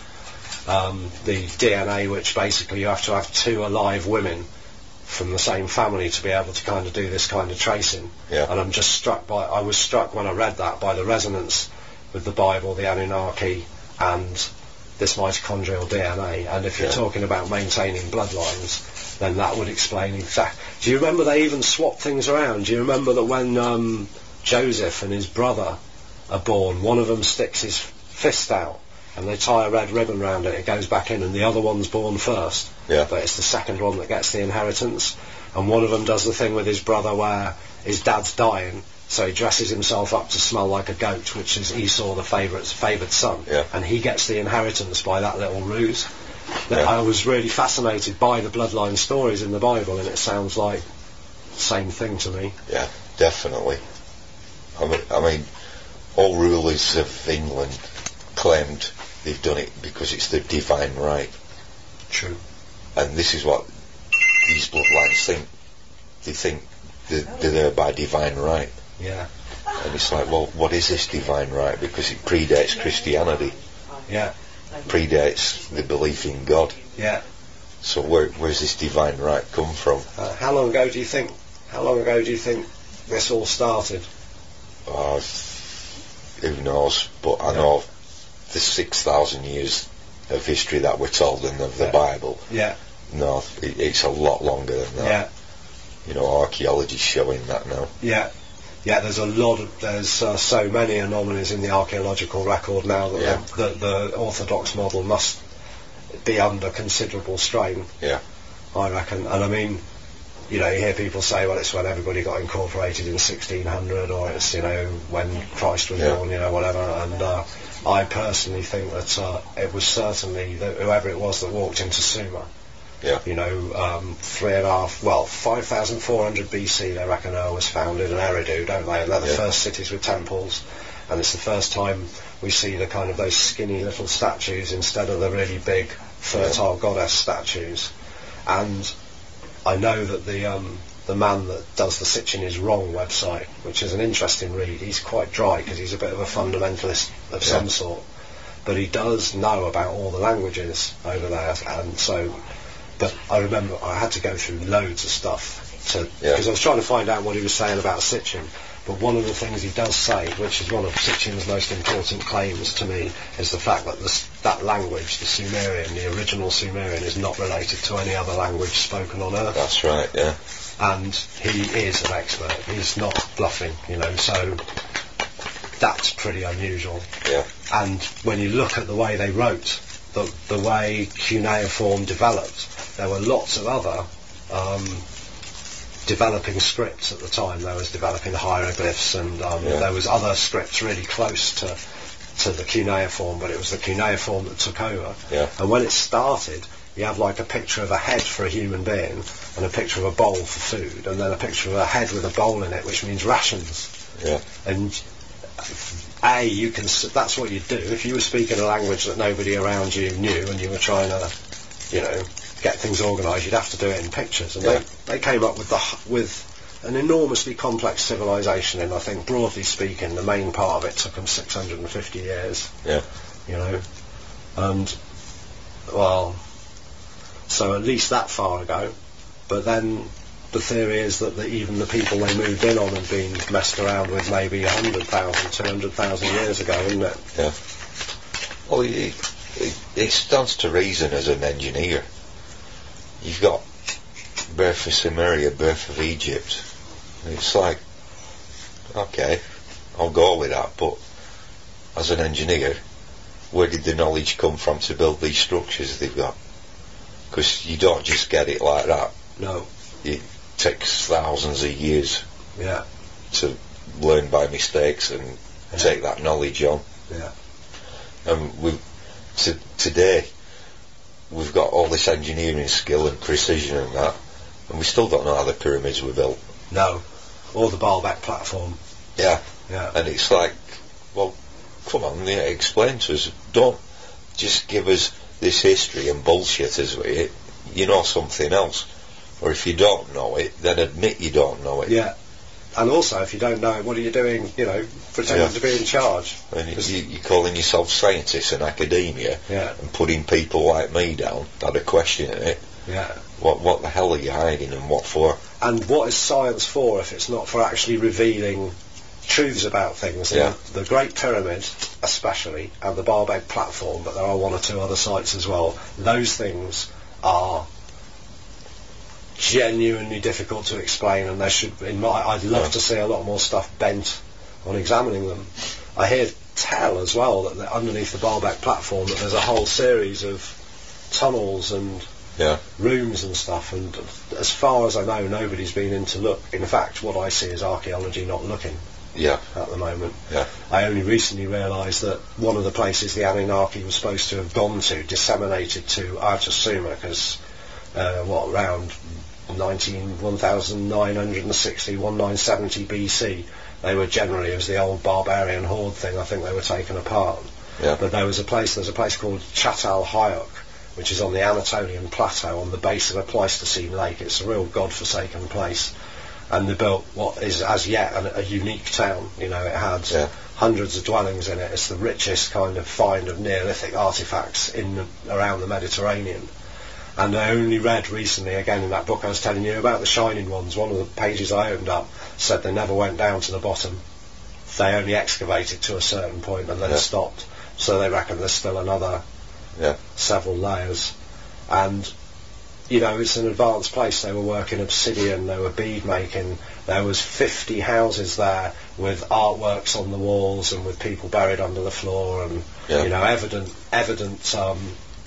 Um, the D N A which basically you have to have two alive women from the same family to be able to kind of do this kind of tracing. Yeah. And I'm just struck by, I was struck when I read that by the resonance with the Bible, the Anunnaki, and this mitochondrial D N A. And if you're yeah. talking about maintaining bloodlines, then that would explain exactly. Do you remember they even swapped things around? Do you remember that when um, Joseph and his brother are born, one of them sticks his fist out and they tie a red ribbon round it, it goes back in, and the other one's born first. Yeah. But it's the second one that gets the inheritance. And one of them does the thing with his brother where his dad's dying, so he dresses himself up to smell like a goat, which is Esau, the favourite favoured son. Yeah. And he gets the inheritance by that little ruse. Yeah. I was really fascinated by the bloodline stories in the Bible, and it sounds like the same thing to me. Yeah, definitely. I mean, I mean all rulers of England claimed they've done it because it's their divine right. True. And this is what these bloodlines think. They think that they're there by divine right. Yeah. And it's like, well, what is this divine right? Because it predates Christianity. Yeah. Predates the belief in God. Yeah. So where where's this divine right come from? Uh, how long ago do you think? How long ago do you think this all started? Uh, who knows? But I know the six thousand years of history that we're told in the, the yeah. Bible. Yeah. No, it, it's a lot longer than that. Yeah. You know, archaeology's showing that now. Yeah. Yeah, there's a lot of, there's uh, so many anomalies in the archaeological record now that yeah. the, the, the orthodox model must be under considerable strain. Yeah. I reckon. And I mean, you know, you hear people say, well, it's when everybody got incorporated in sixteen hundred, or it's, you know, when Christ was yeah. born, you know, whatever. And uh, I personally think that uh, it was certainly that whoever it was that walked into Sumer. Yeah. You know, um, three and a half, well, five thousand four hundred B C, they reckon Ur was founded, and Eridu, don't they? And they're the yeah. first cities with temples, and it's the first time we see the kind of those skinny little statues instead of the really big fertile yeah. goddess statues. And I know that the um, the man that does the Sitchin is Wrong website, which is an interesting read. He's quite dry because he's a bit of a fundamentalist of yeah. some sort, but he does know about all the languages over there, and so. But I remember I had to go through loads of stuff to because yeah. I was trying to find out what he was saying about Sitchin. But one of the things he does say, which is one of Sitchin's most important claims to me, is the fact that this, that language, the Sumerian, the original Sumerian, is not related to any other language spoken on Earth. That's right, yeah. And he is an expert. He's not bluffing, you know, so that's pretty unusual. Yeah. And when you look at the way they wrote, the, the way cuneiform developed, there were lots of other um, developing scripts at the time. There was developing hieroglyphs, and um, yeah. there was other scripts really close to to the cuneiform, but it was the cuneiform that took over. Yeah. And when it started, you have like a picture of a head for a human being, and a picture of a bowl for food, and then a picture of a head with a bowl in it, which means rations. Yeah. And A, you can. That's what you'd do if you were speaking a language that nobody around you knew, and you were trying to, you know, get things organised. You'd have to do it in pictures, and yeah. they they came up with the with an enormously complex civilization. And I think, broadly speaking, the main part of it took them six hundred fifty years. Yeah. You know, and well, so at least that far ago. But then the theory is that the, even the people they moved in on had been messed around with maybe one hundred thousand, two hundred thousand years ago, isn't it? Yeah. Well, it, it, it stands to reason as an engineer. You've got birth of Sumeria, birth of Egypt. It's like, okay, I'll go with that, but as an engineer, where did the knowledge come from to build these structures they've got? Because you don't just get it like that. No. It takes thousands of years Yeah. to learn by mistakes and Yeah. take that knowledge on. Yeah. And we, to, today, we've got all this engineering skill and precision and that, and we still don't know how the pyramids were built. No. Or the Baalbek platform. Yeah. Yeah. And it's like, well, come on, yeah, explain to us. Don't just give us this history and bullshit us with it. You know something else. Or if you don't know it, then admit you don't know it. Yeah. And also, if you don't know, what are you doing, you know, pretending Yeah. to be in charge? And you, you're calling yourself scientists and academia Yeah. and putting people like me down that are questioning it. Yeah. What what the hell are you hiding and what for? And what is science for if it's not for actually revealing truths about things? Yeah. The, the Great Pyramid, especially, and the Baalbek platform, but there are one or two other sites as well. Those things are genuinely difficult to explain, and there should. In my, I'd love Yeah. to see a lot more stuff bent on examining them. I hear tell as well that the- underneath the Baalbek platform that there's a whole series of tunnels and Yeah. rooms and stuff, and as far as I know, nobody's been in to look. In fact, what I see is archaeology not looking Yeah. at the moment. Yeah. I only recently realised that one of the places the Anunnaki was supposed to have gone to, disseminated to outer Sumer, uh, what, around nineteen, nineteen sixty, nineteen seventy B C, they were generally, it was the old barbarian horde thing, I think they were taken apart. Yeah. But there was a place, there's a place called Chatal Hayuk, which is on the Anatolian plateau on the base of a Pleistocene lake. It's a real god-forsaken place. And they built what is as yet an, a unique town. You know, it had Yeah. hundreds of dwellings in it. It's the richest kind of find of Neolithic artefacts in the, around the Mediterranean. And I only read recently, again in that book I was telling you about, the Shining Ones, one of the pages I opened up said they never went down to the bottom. They only excavated to a certain point and then Yeah. stopped. So they reckon there's still another Yeah. several layers. And you know, it's an advanced place. They were working obsidian, they were bead making. There was fifty houses there with artworks on the walls and with people buried under the floor, and Yeah. you know, evident evident um,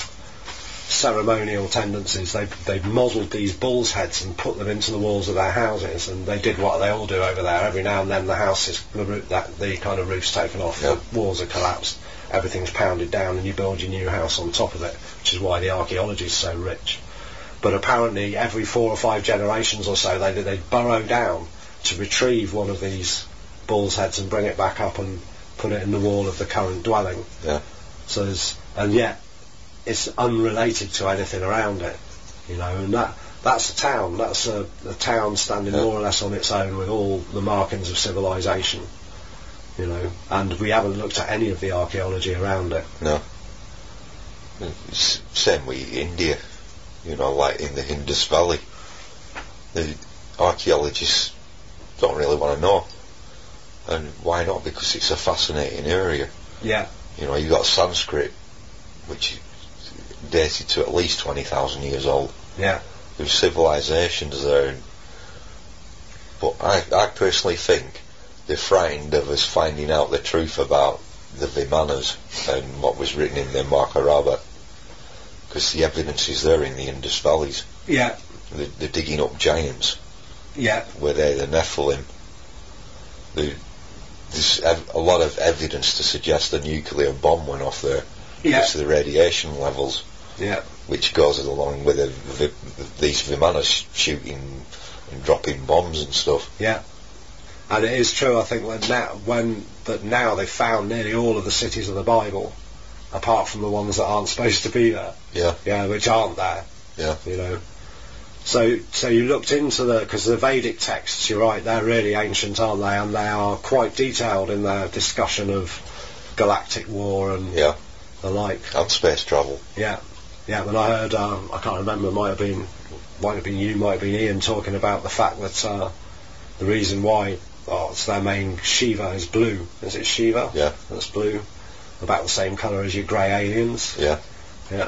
ceremonial tendencies. They they modelled these bulls' heads and put them into the walls of their houses, and they did what they all do over there. Every now and then the house is the, roo- that, the kind of roof's taken off, Yeah. the walls are collapsed, everything's pounded down, and you build your new house on top of it, which is why the archaeology is so rich. But apparently every four or five generations or so they they burrow down to retrieve one of these bull's heads and bring it back up and put it in the wall of the current dwelling. Yeah. So there's, and yet it's unrelated to anything around it, you know, and that that's a town. That's a, a town standing Yeah. more or less on its own with all the markings of civilization, you know, and we haven't looked at any of the archaeology around it. No. It's same with India. You know, like in the Indus Valley, the archaeologists don't really want to know. And why not? Because it's a fascinating area. Yeah. You know, you've got Sanskrit, which is dated to at least twenty thousand years old. Yeah. There's civilizations there. But I, I personally think they're frightened of us finding out the truth about the Vimanas and what was written in the Mahabharata. Because the evidence is there in the Indus Valleys. Yeah. They're, they're digging up giants. Yeah. Where they're the Nephilim. The, there's ev- a lot of evidence to suggest a nuclear bomb went off there. Yeah. Because of the radiation levels. Yeah. Which goes along with the, the, these Vimanas shooting and dropping bombs and stuff. Yeah. And it is true, I think, that now, when that now they've found nearly all of the cities of the Bible, apart from the ones that aren't supposed to be there. Yeah. Yeah, which aren't there. Yeah. You know. So, so you looked into the, because the Vedic texts, you're right, they're really ancient, aren't they? And they are quite detailed in their discussion of galactic war and Yeah. the like. And space travel. Yeah. Yeah, when I heard, um, I can't remember, it might have been, might have been you, might have been Ian, talking about the fact that uh, the reason why, oh, it's their main Shiva is blue. Is it Shiva? Yeah. That's blue. About the same colour as your grey aliens. Yeah. Yeah.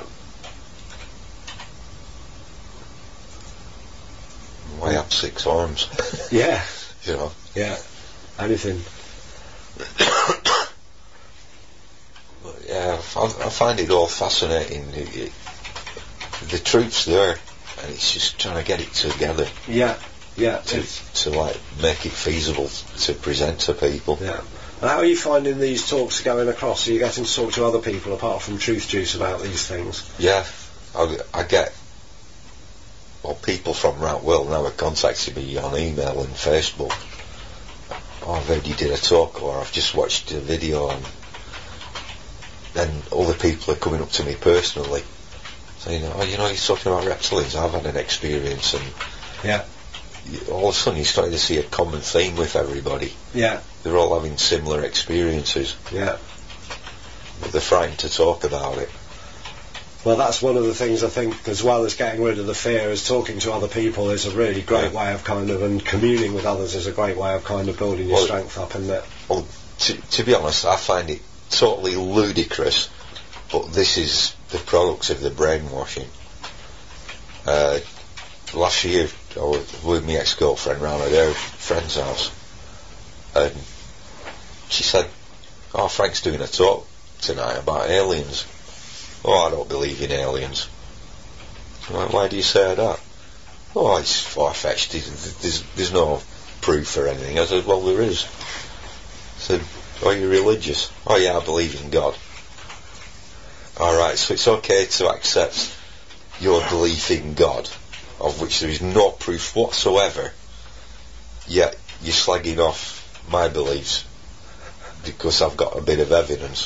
Why have six arms? Yeah. You know. Yeah. Anything. I, I find it all fascinating. It, it, the truth's there, and it's just trying to get it together. Yeah, yeah. To, to like make it feasible to present to people. Yeah. And how are you finding these talks going across? Are you getting to talk to other people apart from Truth Juice about these things? Yeah, I, I get. Well, people from around the world now are contacting me on email and Facebook. Oh, I've heard you did a talk, or I've just watched a video, and then other people are coming up to me personally saying, oh, you know, you're talking about reptilians, I've had an experience, and yeah, all of a sudden you start to see a common theme with everybody. Yeah. They're all having similar experiences. Yeah. But they're frightened to talk about it. Well, that's one of the things I think, as well as getting rid of the fear, is talking to other people is a really great yeah. way of kind of, and communing with others is a great way of kind of building your well, strength up, isn't it? Well, to, to be honest, I find it totally ludicrous, but this is the product of the brainwashing. Uh, last year, I was with my ex-girlfriend round at her friend's house, and she said, oh, Frank's doing a talk tonight about aliens. Oh, I don't believe in aliens. I'm like, why do you say that? Oh, it's far-fetched. There's, there's, there's no proof or anything. I said, well, there is. I said, are you religious? Oh, yeah, I believe in God. All right, so it's okay to accept your belief in God, of which there is no proof whatsoever, yet you're slagging off my beliefs because I've got a bit of evidence.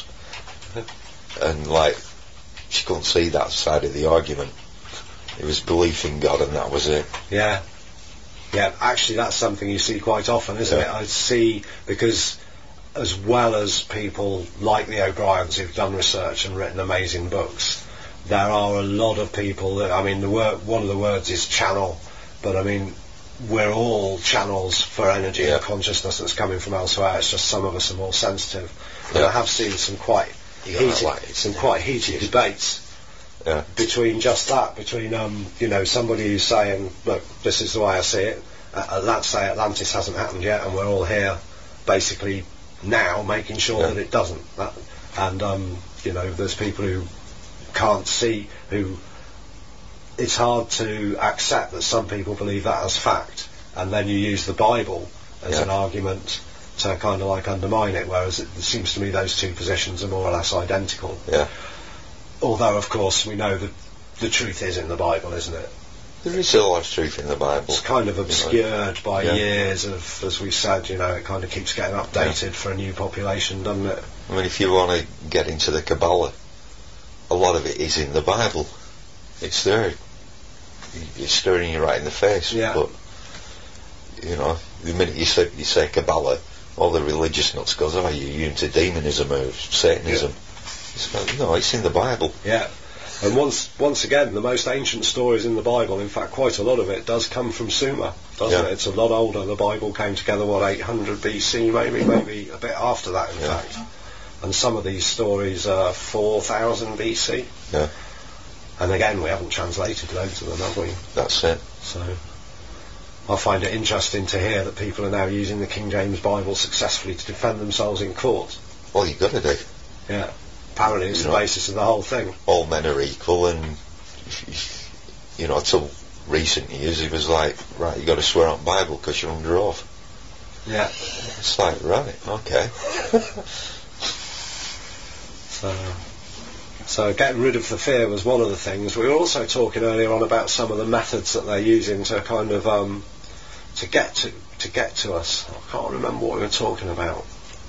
And, like, she couldn't see that side of the argument. It was belief in God, and that was it. Yeah. Yeah, actually that's something you see quite often, isn't yeah. it? I see, because as well as people like the O'Briens who've done research and written amazing books, there are a lot of people that, I mean, the word, one of the words is channel, but I mean, we're all channels for energy yeah. and consciousness that's coming from elsewhere. It's just some of us are more sensitive. Yeah. And I have seen some quite heated, like some quite heated debates yeah. between just that, between um, you know, somebody who's saying, look, this is the way I see it. Uh, let's say Atlantis hasn't happened yet, and we're all here, basically now, making sure yeah. that it doesn't. That, and um, you know, there's people who can't see, who it's hard to accept that some people believe that as fact, and then you use the Bible as yeah. an argument to kind of like undermine it, whereas it seems to me those two positions are more or less identical. Yeah. Although, of course, we know that the truth is in the Bible, isn't it? There is a lot of truth in the Bible. It's kind of obscured by yeah. years of, as we said, you know, it kind of keeps getting updated yeah. for a new population, doesn't it? I mean, if you want to get into the Kabbalah, a lot of it is in the Bible. It's there. It's staring you right in the face. Yeah. But, you know, the minute you say, you say Kabbalah, all the religious nuts goes, oh, you're into demonism or Satanism. Yeah. It's like, no, it's in the Bible. Yeah. And once once again, the most ancient stories in the Bible, in fact quite a lot of it, does come from Sumer, doesn't yeah. it? It's a lot older. The Bible came together, what, eight hundred B C, maybe, maybe a bit after that, in yeah. fact. And some of these stories are four thousand B C. Yeah. And again, we haven't translated loads of them, have we? That's it. So I find it interesting to hear that people are now using the King James Bible successfully to defend themselves in court. Well, you've got to do. Yeah. Apparently it's you the know, basis of the whole thing. All men are equal, and you know, till recent years it was like, right, you got to swear on Bible because you're under oath. Yeah. It's like, right, okay. so, so getting rid of the fear was one of the things. We were also talking earlier on about some of the methods that they're using to kind of um, to get to to get to us. I can't remember what we were talking about.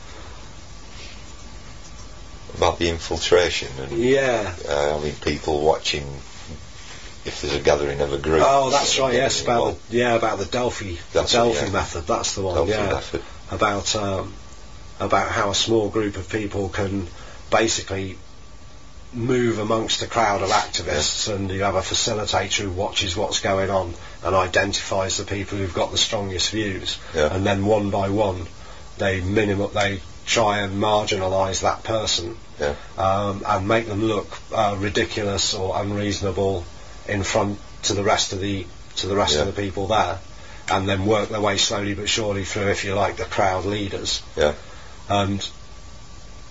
About the infiltration and yeah, uh, I mean, people watching if there's a gathering of a group. Oh, that's right. Yes, about well, the, yeah, about the Delphi, the Delphi yeah. method. That's the one. Delphi yeah, method. about um, about how a small group of people can basically move amongst a crowd of activists, yeah. and you have a facilitator who watches what's going on and identifies the people who've got the strongest views, yeah. and then one by one they minimum they try and marginalise that person, yeah. um, and make them look uh, ridiculous or unreasonable in front to the rest of the to the rest yeah. of the people there, and then work their way slowly but surely through, if you like, the crowd leaders. Yeah. And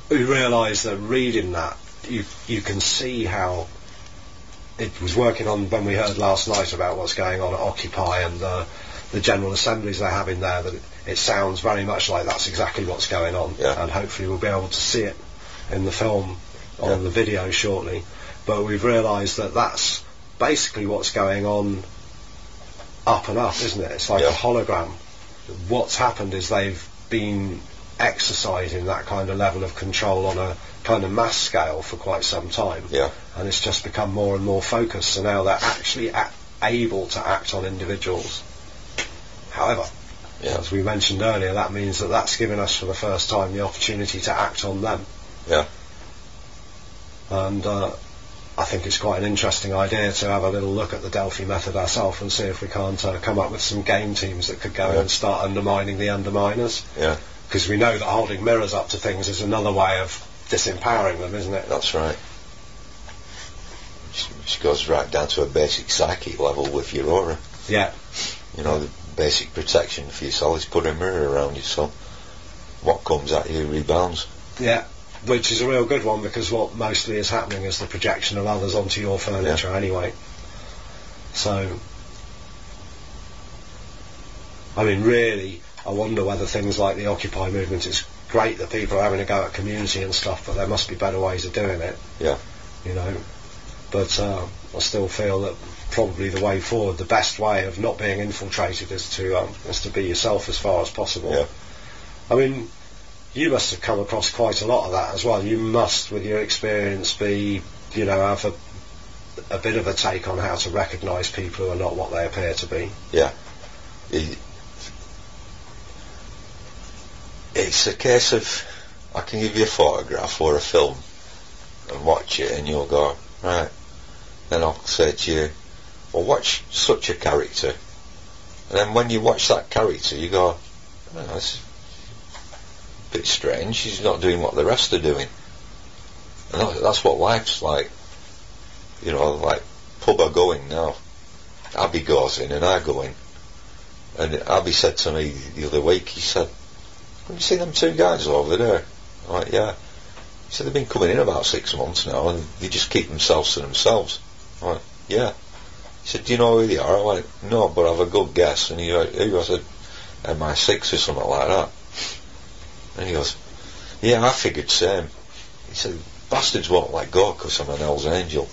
we realised that reading that, you you can see how it was working on when we heard last night about what's going on at Occupy and the, the General Assemblies they're having there, that it, it sounds very much like that's exactly what's going on. Yeah. And hopefully we'll be able to see it in the film, on Yeah. the video shortly. But we've realised that that's basically what's going on up and up, isn't it? It's like Yeah. a hologram. What's happened is they've been exercising that kind of level of control on a kind of mass scale for quite some time. Yeah. And it's just become more and more focused, so now they're actually a- able to act on individuals. However, Yeah. as we mentioned earlier, that means that that's given us for the first time the opportunity to act on them. Yeah. And uh, I think it's quite an interesting idea to have a little look at the Delphi method ourselves and see if we can't uh, come up with some game teams that could go Yeah. and start undermining the underminers. Yeah. Because we know that holding mirrors up to things is another way of disempowering them, isn't it? That's right. Which, which goes right down to a basic psychic level with your aura. Yeah. You know, the basic protection for yourself is put a mirror around you, so what comes at you rebounds. Yeah. Which is a real good one, because what mostly is happening is the projection of others onto your furniture anyway. So, I mean, really, I wonder whether things like the Occupy movement, it's great that people are having a go at community and stuff, but there must be better ways of doing it. Yeah. You know. But uh, I still feel that probably the way forward, the best way of not being infiltrated is to um, is to be yourself as far as possible. Yeah. I mean, you must have come across quite a lot of that as well. You must, with your experience, be, you know, have a, a bit of a take on how to recognise people who are not what they appear to be. Yeah. It, it's a case of, I can give you a photograph or a film and watch it and you'll go, right. Then I'll say to you, well, watch such a character. And then when you watch that character, you go, oh, that's a bit strange. He's not doing what the rest are doing. And that, that's what life's like. You know, like pub are going now. Abby goes in and I go in. And Abby said to me the other week, he said, have you seen them two guys over there? I'm like, yeah. He said, they've been coming in about six months now and they just keep themselves to themselves. I'm like, yeah. He said, do you know who they are? I went, no, but I've a good guess. And he went, who? I said, M I six or something like that. And he goes, yeah, I figured same. He said, bastards won't let go because I'm an Hell's Angel.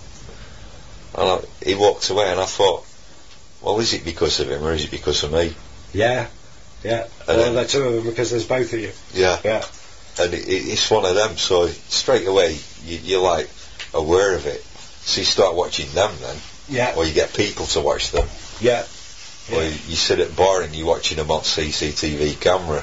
And I, he walked away and I thought, well, is it because of him or is it because of me? Yeah, yeah. And Well, then- they're two of them because there's both of you. Yeah. Yeah. And it, it, it's one of them, so straight away you, you're like aware of it. So you start watching them then, Yeah. or you get people to watch them, Yeah. or Yeah. you, you sit at a bar and you're watching them on C C T V camera.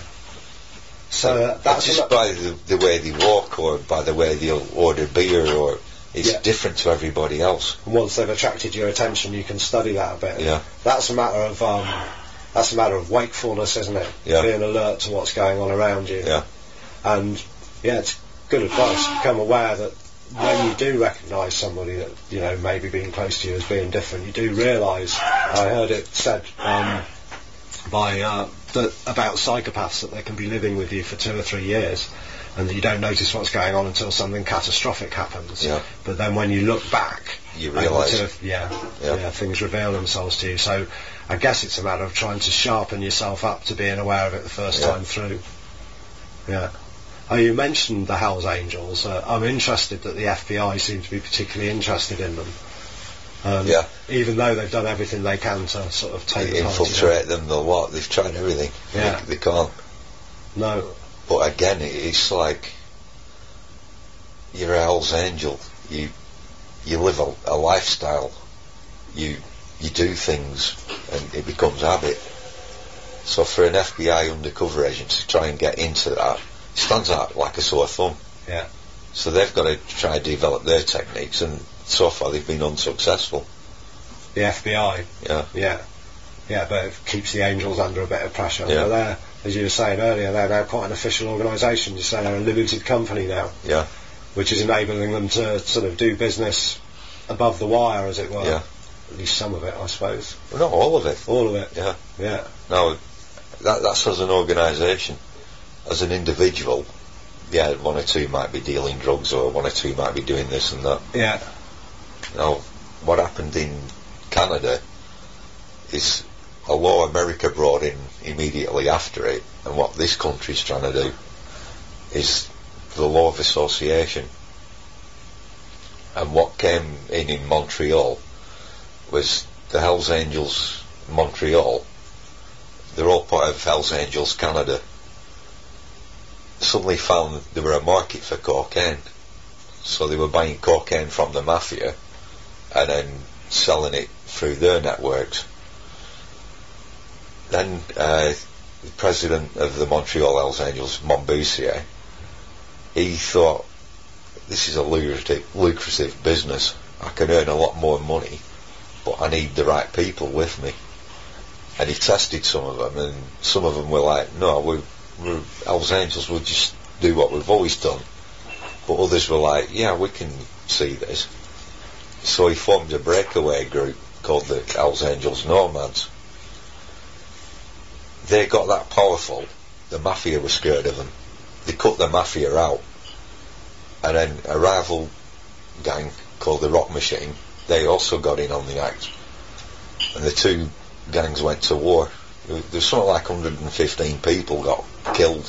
So uh, And that's just ano- by the, the way they walk or by the way they'll order beer, or it's Yeah. different to everybody else. once they've attracted your attention, you can study that a bit. Yeah. That's a matter of um, that's a matter of wakefulness, isn't it? Yeah. Being alert to what's going on around you. Yeah. And yeah, it's good advice. Become aware that when you do recognise somebody that, you know, maybe being close to you as being different, you do realise. I heard it said um, by uh, that about psychopaths that they can be living with you for two or three years, and that you don't notice what's going on until something catastrophic happens. Yeah. But then when you look back, You over realise. to- yeah, Yeah. yeah, things reveal themselves to you. So I guess it's a matter of trying to sharpen yourself up to being aware of it the first Yeah. time through. Yeah. Oh, you mentioned the Hells Angels. Uh, I'm interested that the F B I seem to be particularly interested in them. Um, Yeah. Even though they've done everything they can to sort of take They the party infiltrate them, the lot. They've tried everything. Yeah. They, they can't. down. No. But again, it, it's like you're a Hell's Angel. You you live a, a lifestyle. You you do things, and it becomes habit. So for an F B I undercover agent to try and get into that, it stands out like a sore thumb. Yeah. So they've got to try and develop their techniques, and so far they've been unsuccessful. The F B I. Yeah. Yeah. Yeah, but it keeps the Angels under a bit of pressure. Yeah. But they're, as you were saying earlier, they're now quite an official organisation. You say they're a limited company now, Yeah. which is enabling them to sort of do business above the wire, as it were. Yeah. At least some of it, I suppose. Well, not all of it. All of it. Yeah. Yeah. No, that, that's as an organisation. As an individual, yeah, one or two might be dealing drugs, or one or two might be doing this and that. Yeah. Now, what happened in Canada is a law America brought in immediately after it, and what this country's trying to do is the law of association. And what came in in Montreal was the Hells Angels Montreal. They're all part of Hells Angels Canada. Suddenly found there were a market for cocaine, so they were buying cocaine from the mafia and then selling it through their networks. Then uh, the president of the Montreal Hells Angels, Montboussier, he thought, this is a lucrative, lucrative business. I can earn a lot more money, but I need the right people with me. And he tested some of them, and some of them were like, no, we, we're Hells Angels, we'll just do what we've always done. But others were like, yeah, we can see this. So he formed a breakaway group called the Hells Angels Nomads. They got that powerful, the mafia was scared of them. They cut the mafia out. And then a rival gang called the Rock Machine, they also got in on the act. And the two gangs went to war. There's something like one hundred fifteen people got killed.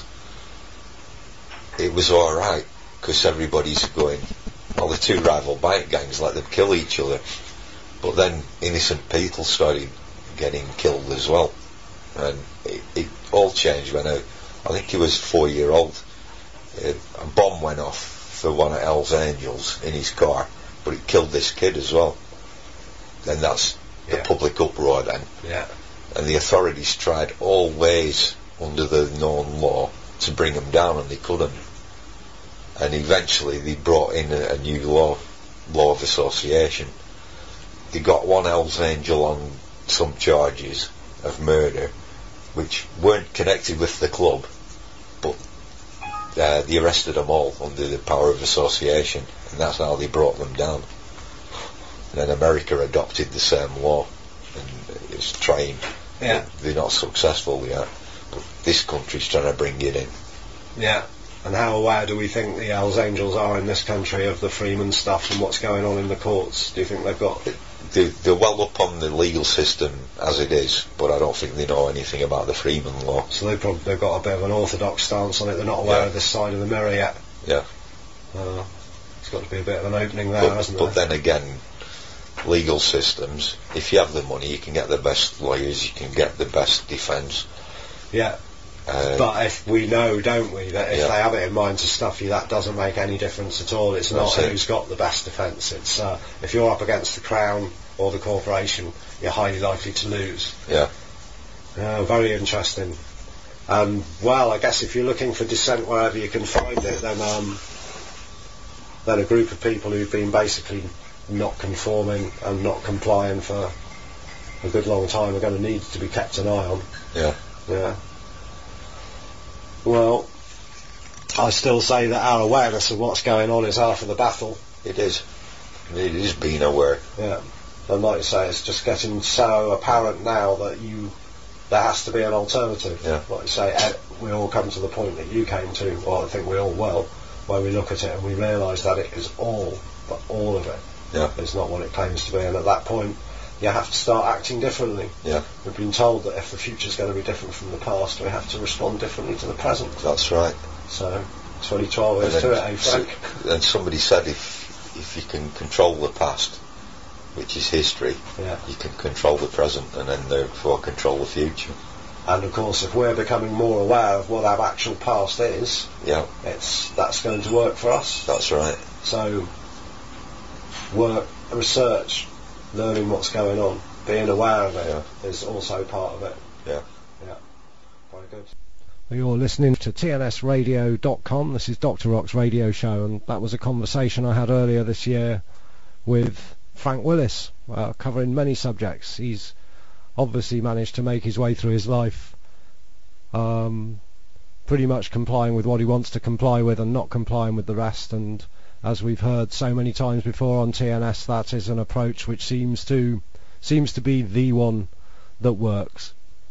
It was alright, because everybody's going, well, the two rival bike gangs let them kill each other. But then innocent people started getting killed as well. And it, it all changed when I, I think he was four year old. It, a bomb went off for one of Hells Angels in his car, but it killed this kid as well. Then that's the Yeah. public uproar then. Yeah. And the authorities tried all ways under the known law to bring them down, and they couldn't. And eventually they brought in a, a new law, law of association. They got one Hells Angel on some charges of murder, which weren't connected with the club, but uh, they arrested them all under the power of association, and that's how they brought them down. And then America adopted the same law, and it's trying. Yeah. They're not successful yet, but this country's trying to bring it in. Yeah. And how aware do we think the Hells Angels are in this country of the Freeman stuff and what's going on in the courts? Do you think they've got... They're, they're well up on the legal system as it is, but I don't think they know anything about the Freeman law. So they've probably they've got a bit of an orthodox stance on it. They're not aware Yeah. of this side of the mirror yet. Yeah. Uh, it's got to be a bit of an opening there, But, hasn't but there? then again, legal systems, if you have the money, you can get the best lawyers, you can get the best defence. Yeah. Uh, But if we know, don't we, that if Yeah. they have it in mind to stuff you, that doesn't make any difference at all. It's not That's it. who's got the best defence. It's uh, if you're up against the Crown or the corporation, you're highly likely to lose. yeah, Yeah, very interesting. Um, well, I guess if you're looking for dissent wherever you can find it, then um, then a group of people who've been basically not conforming and not complying for a good long time are going to need to be kept an eye on. yeah, Yeah. Well, I still say that our awareness of what's going on is half of the battle. it is. It is being aware. Yeah. And like you say, it's just getting so apparent now that you there has to be an alternative. Yeah. Like you say, Ed, we all come to the point that you came to, or I think we all will, where we look at it and we realise that it is all, but all of it. Yeah. It's not what it claims to be, and at that point you have to start acting differently. Yeah, We've been told that if the future's going to be different from the past, we have to respond differently to the present. that's right. So, twenty twelve And is to it, then, eh, Frank? so, then somebody said if if you can control the past, which is history, Yeah. you can control the present, and then therefore control the future. And of course, if we're becoming more aware of what our actual past is, Yeah, it's that's going to work for us. that's right. So, work, research, learning what's going on, being aware of it Yeah. is also part of it. Yeah. Yeah. Very good. You're listening to T N S radio dot com. This is Doctor Rock's radio show, and that was a conversation I had earlier this year with Frank Willis, uh, covering many subjects. He's obviously managed to make his way through his life um, pretty much complying with what he wants to comply with and not complying with the rest, and as we've heard so many times before on T N S, that is an approach which seems to seems to be the one that works.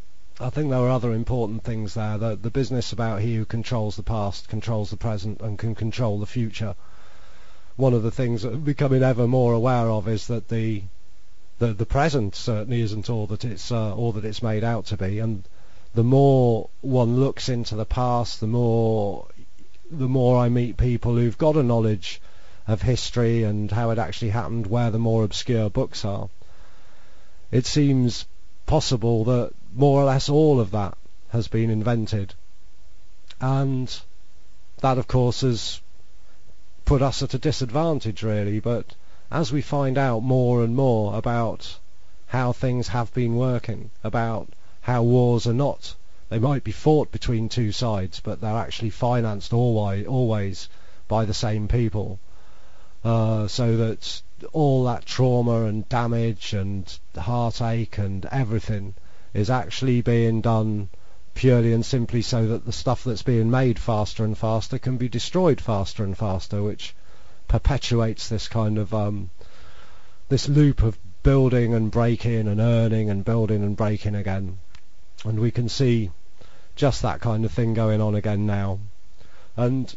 I think there are other important things there. The, the business about he who controls the past controls the present and can control the future. One of the things that I'm becoming ever more aware of is that the the, the present certainly isn't all that it's uh, all that it's made out to be, and the more one looks into the past, the more the more I meet people who've got a knowledge of history and how it actually happened, where the more obscure books are. It seems possible that more or less all of that has been invented, and that of course has put us at a disadvantage really, but as we find out more and more about how things have been working, about how wars are not, they might be fought between two sides, but they're actually financed always, always by the same people, uh, so that all that trauma and damage and heartache and everything is actually being done purely and simply so that the stuff that's being made faster and faster can be destroyed faster and faster, which perpetuates this kind of um, this loop of building and breaking and earning and building and breaking again. And we can see just that kind of thing going on again now. And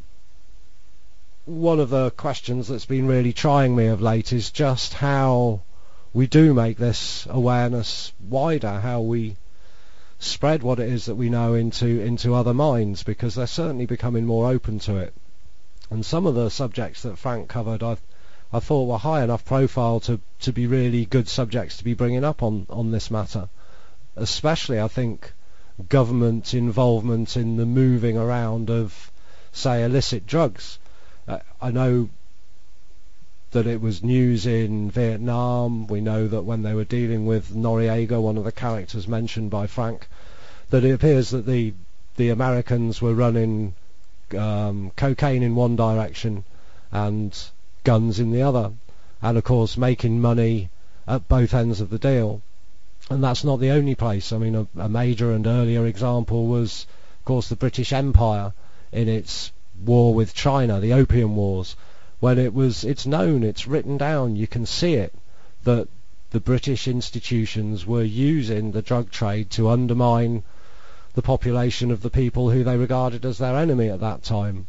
one of the questions that's been really trying me of late is just how we do make this awareness wider, how we spread what it is that we know into into other minds, because they're certainly becoming more open to it. And some of the subjects that Frank covered I I thought were high enough profile to, to be really good subjects to be bringing up on, on this matter. Especially, I think, government involvement in the moving around of, say, illicit drugs. Uh, I know that it was news in Vietnam. We know that when they were dealing with Noriega, one of the characters mentioned by Frank, that it appears that the the Americans were running um, cocaine in one direction and guns in the other, and of course making money at both ends of the deal. And that's not the only place. I mean, a, a major and earlier example was, of course, the British Empire in its war with China, the Opium Wars, when it was, it's known, it's written down, you can see it, that the British institutions were using the drug trade to undermine the population of the people who they regarded as their enemy at that time.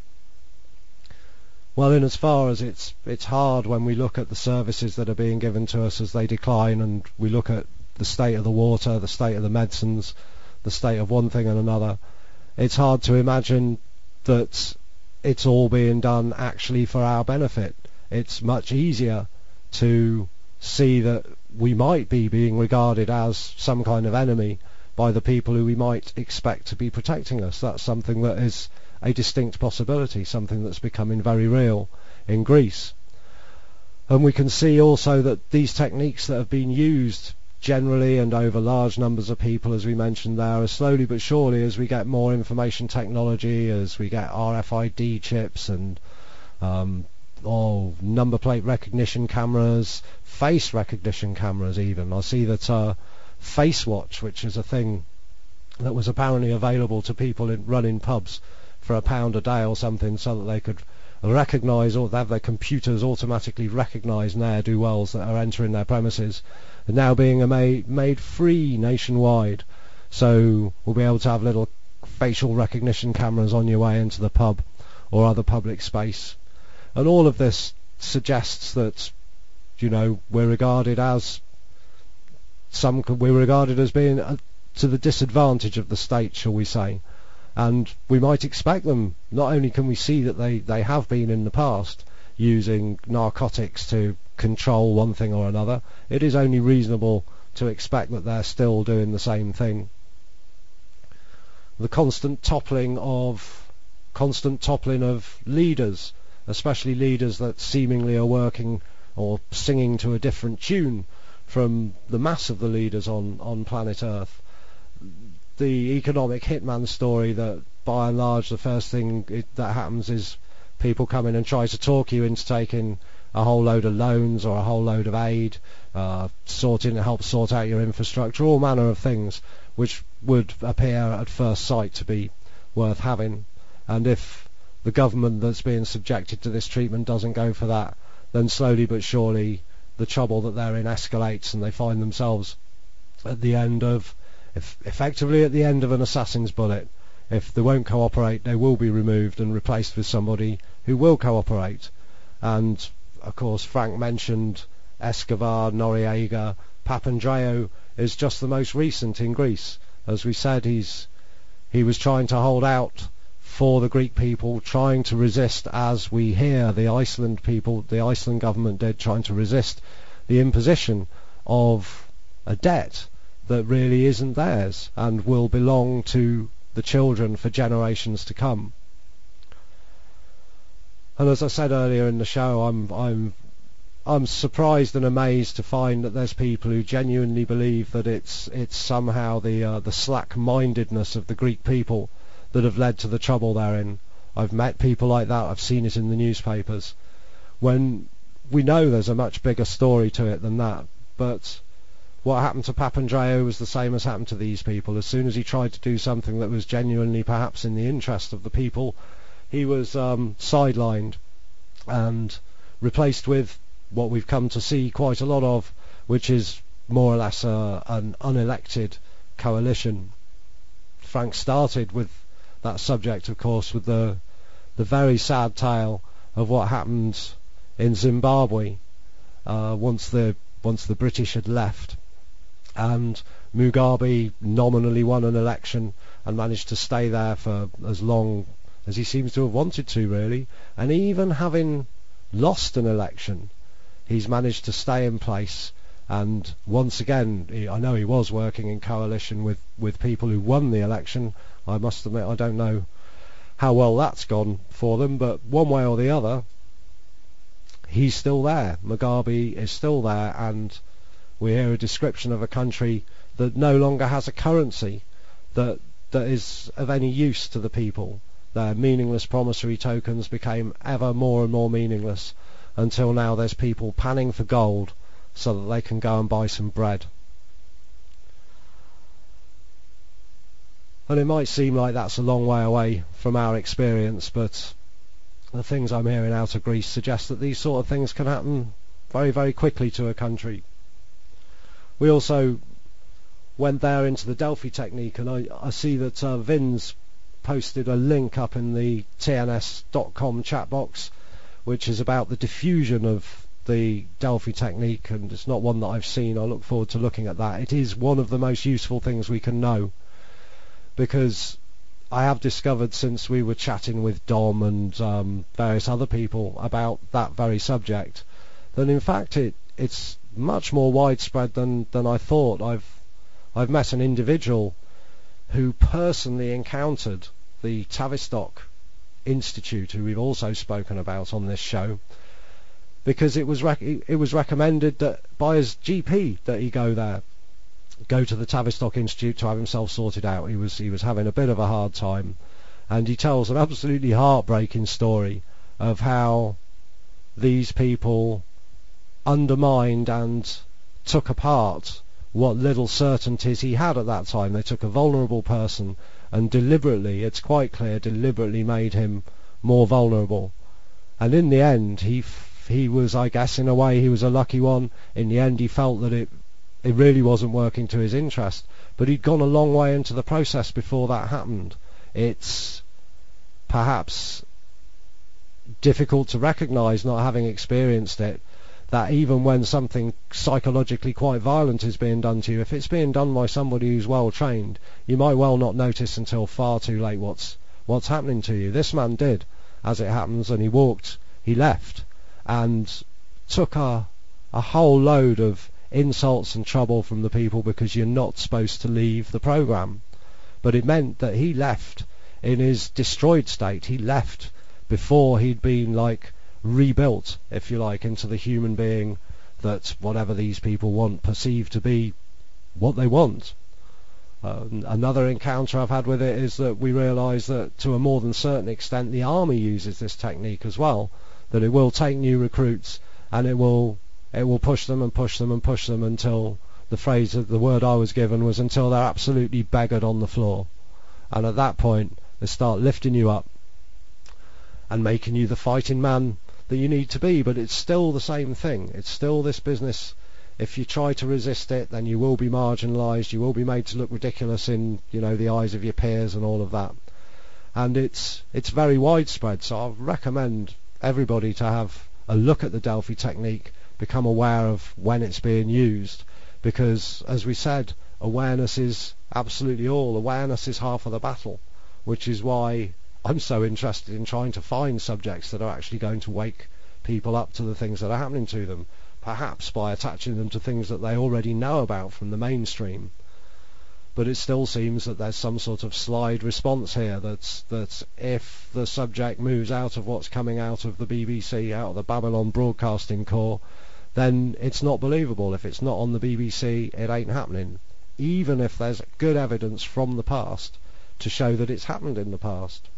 Well, in as far as it's it's hard when we look at the services that are being given to us as they decline, and we look at the state of the water, the state of the medicines, the state of one thing and another, it's hard to imagine that it's all being done actually for our benefit. It's much easier to see that we might be being regarded as some kind of enemy by the people who we might expect to be protecting us. That's something that is a distinct possibility, something that's becoming very real in Greece. And we can see also that these techniques that have been used generally and over large numbers of people, as we mentioned there, are slowly but surely, as we get more information technology, as we get R F I D chips and um, oh, number plate recognition cameras, face recognition cameras even. I see that uh, FaceWatch, which is a thing that was apparently available to people in running pubs for a pound a day or something, so that they could recognise, or have their computers automatically recognise ne'er-do-wells that are entering their premises, and now being a made, made free nationwide. So we'll be able to have little facial recognition cameras on your way into the pub or other public space. And all of this suggests that, you know, we're regarded as some we're regarded as being uh, to the disadvantage of the state, shall we say. And we might expect them, not only can we see that they, they have been in the past using narcotics to control one thing or another, it is only reasonable to expect that they're still doing the same thing. The constant toppling of constant toppling of leaders, especially leaders that seemingly are working or singing to a different tune from the mass of the leaders on, on planet Earth. The economic hitman story, that by and large the first thing it, that happens is people come in and try to talk you into taking a whole load of loans or a whole load of aid, uh, sorting to help sort out your infrastructure, all manner of things which would appear at first sight to be worth having. And if the government that's being subjected to this treatment doesn't go for that, then slowly but surely the trouble that they're in escalates, and they find themselves at the end of if effectively at the end of an assassin's bullet. If they won't cooperate, they will be removed and replaced with somebody who will cooperate. And of course, Frank mentioned Escobar, Noriega. Papandreou is just the most recent in Greece. As we said, he's he was trying to hold out for the Greek people, trying to resist, as we hear the Iceland people, the Iceland government did, trying to resist the imposition of a debt that really isn't theirs and will belong to the children for generations to come. And as I said earlier in the show, I'm I'm I'm surprised and amazed to find that there's people who genuinely believe that it's it's somehow the uh, the slack-mindedness of the Greek people that have led to the trouble they're in. I've met people like that. I've seen it in the newspapers. When we know there's a much bigger story to it than that. But what happened to Papandreou was the same as happened to these people. As soon as he tried to do something that was genuinely perhaps in the interest of the people, he was um, sidelined and replaced with what we've come to see quite a lot of, which is more or less a, an unelected coalition. Frank started with that subject, of course, with the the very sad tale of what happened in Zimbabwe uh, once the once the British had left, and Mugabe nominally won an election and managed to stay there for as long as he seems to have wanted to, really. And even having lost an election, he's managed to stay in place. And once again, he, I know he was working in coalition with, with people who won the election. I must admit, I don't know how well that's gone for them, but one way or the other, he's still there. Mugabe is still there, and we hear a description of a country that no longer has a currency that that is of any use to the people. Their meaningless promissory tokens became ever more and more meaningless, until now there's people panning for gold so that they can go and buy some bread. And it might seem like that's a long way away from our experience, but the things I'm hearing out of Greece suggest that these sort of things can happen very, very quickly to a country. We also went there into the Delphi technique, and I, I see that uh, Vin's posted a link up in the T N S dot com chat box, which is about the diffusion of the Delphi technique, and it's not one that I've seen. I look forward to looking at that. It is one of the most useful things we can know, because I have discovered since we were chatting with Dom and um, various other people about that very subject, that in fact it it's much more widespread than, than I thought. I've I've met an individual who personally encountered the Tavistock Institute, who we've also spoken about on this show, because it was rec- it was recommended that by his G P that he go there, go to the Tavistock Institute to have himself sorted out. He was he was having a bit of a hard time, and he tells an absolutely heartbreaking story of how these people undermined and took apart what little certainties he had at that time. They took a vulnerable person and deliberately, it's quite clear, deliberately made him more vulnerable. And in the end, he he was, I guess, in a way, he was a lucky one. In the end, he felt that it it really wasn't working to his interest. But he'd gone a long way into the process before that happened. It's perhaps difficult to recognise, not having experienced it, that even when something psychologically quite violent is being done to you, if it's being done by somebody who's well trained, you might well not notice until far too late what's what's happening to you. This man did, as it happens, and he walked, he left, and took a a whole load of insults and trouble from the people, because you're not supposed to leave the program. But it meant that he left in his destroyed state. He left before he'd been like rebuilt, if you like, into the human being that whatever these people want perceive to be what they want. Uh, another encounter I've had with it is that we realise that to a more than certain extent the army uses this technique as well, that it will take new recruits and it will it will push them and push them and push them until the phrase, the word I was given was, until they're absolutely beggared on the floor. And at that point they start lifting you up and making you the fighting man that you need to be. But it's still the same thing. It's still this business. If you try to resist it, then you will be marginalised, you will be made to look ridiculous in, you know, the eyes of your peers and all of that. And it's it's very widespread, so I recommend everybody to have a look at the Delphi technique, become aware of when it's being used, because, as we said, awareness is absolutely all. Awareness is half of the battle, which is why I'm so interested in trying to find subjects that are actually going to wake people up to the things that are happening to them, perhaps by attaching them to things that they already know about from the mainstream. But it still seems that there's some sort of slide response here, that's that if the subject moves out of what's coming out of the B B C, out of the Babylon Broadcasting Corps, then it's not believable. If it's not on the B B C, it ain't happening, even if there's good evidence from the past to show that it's happened in the past.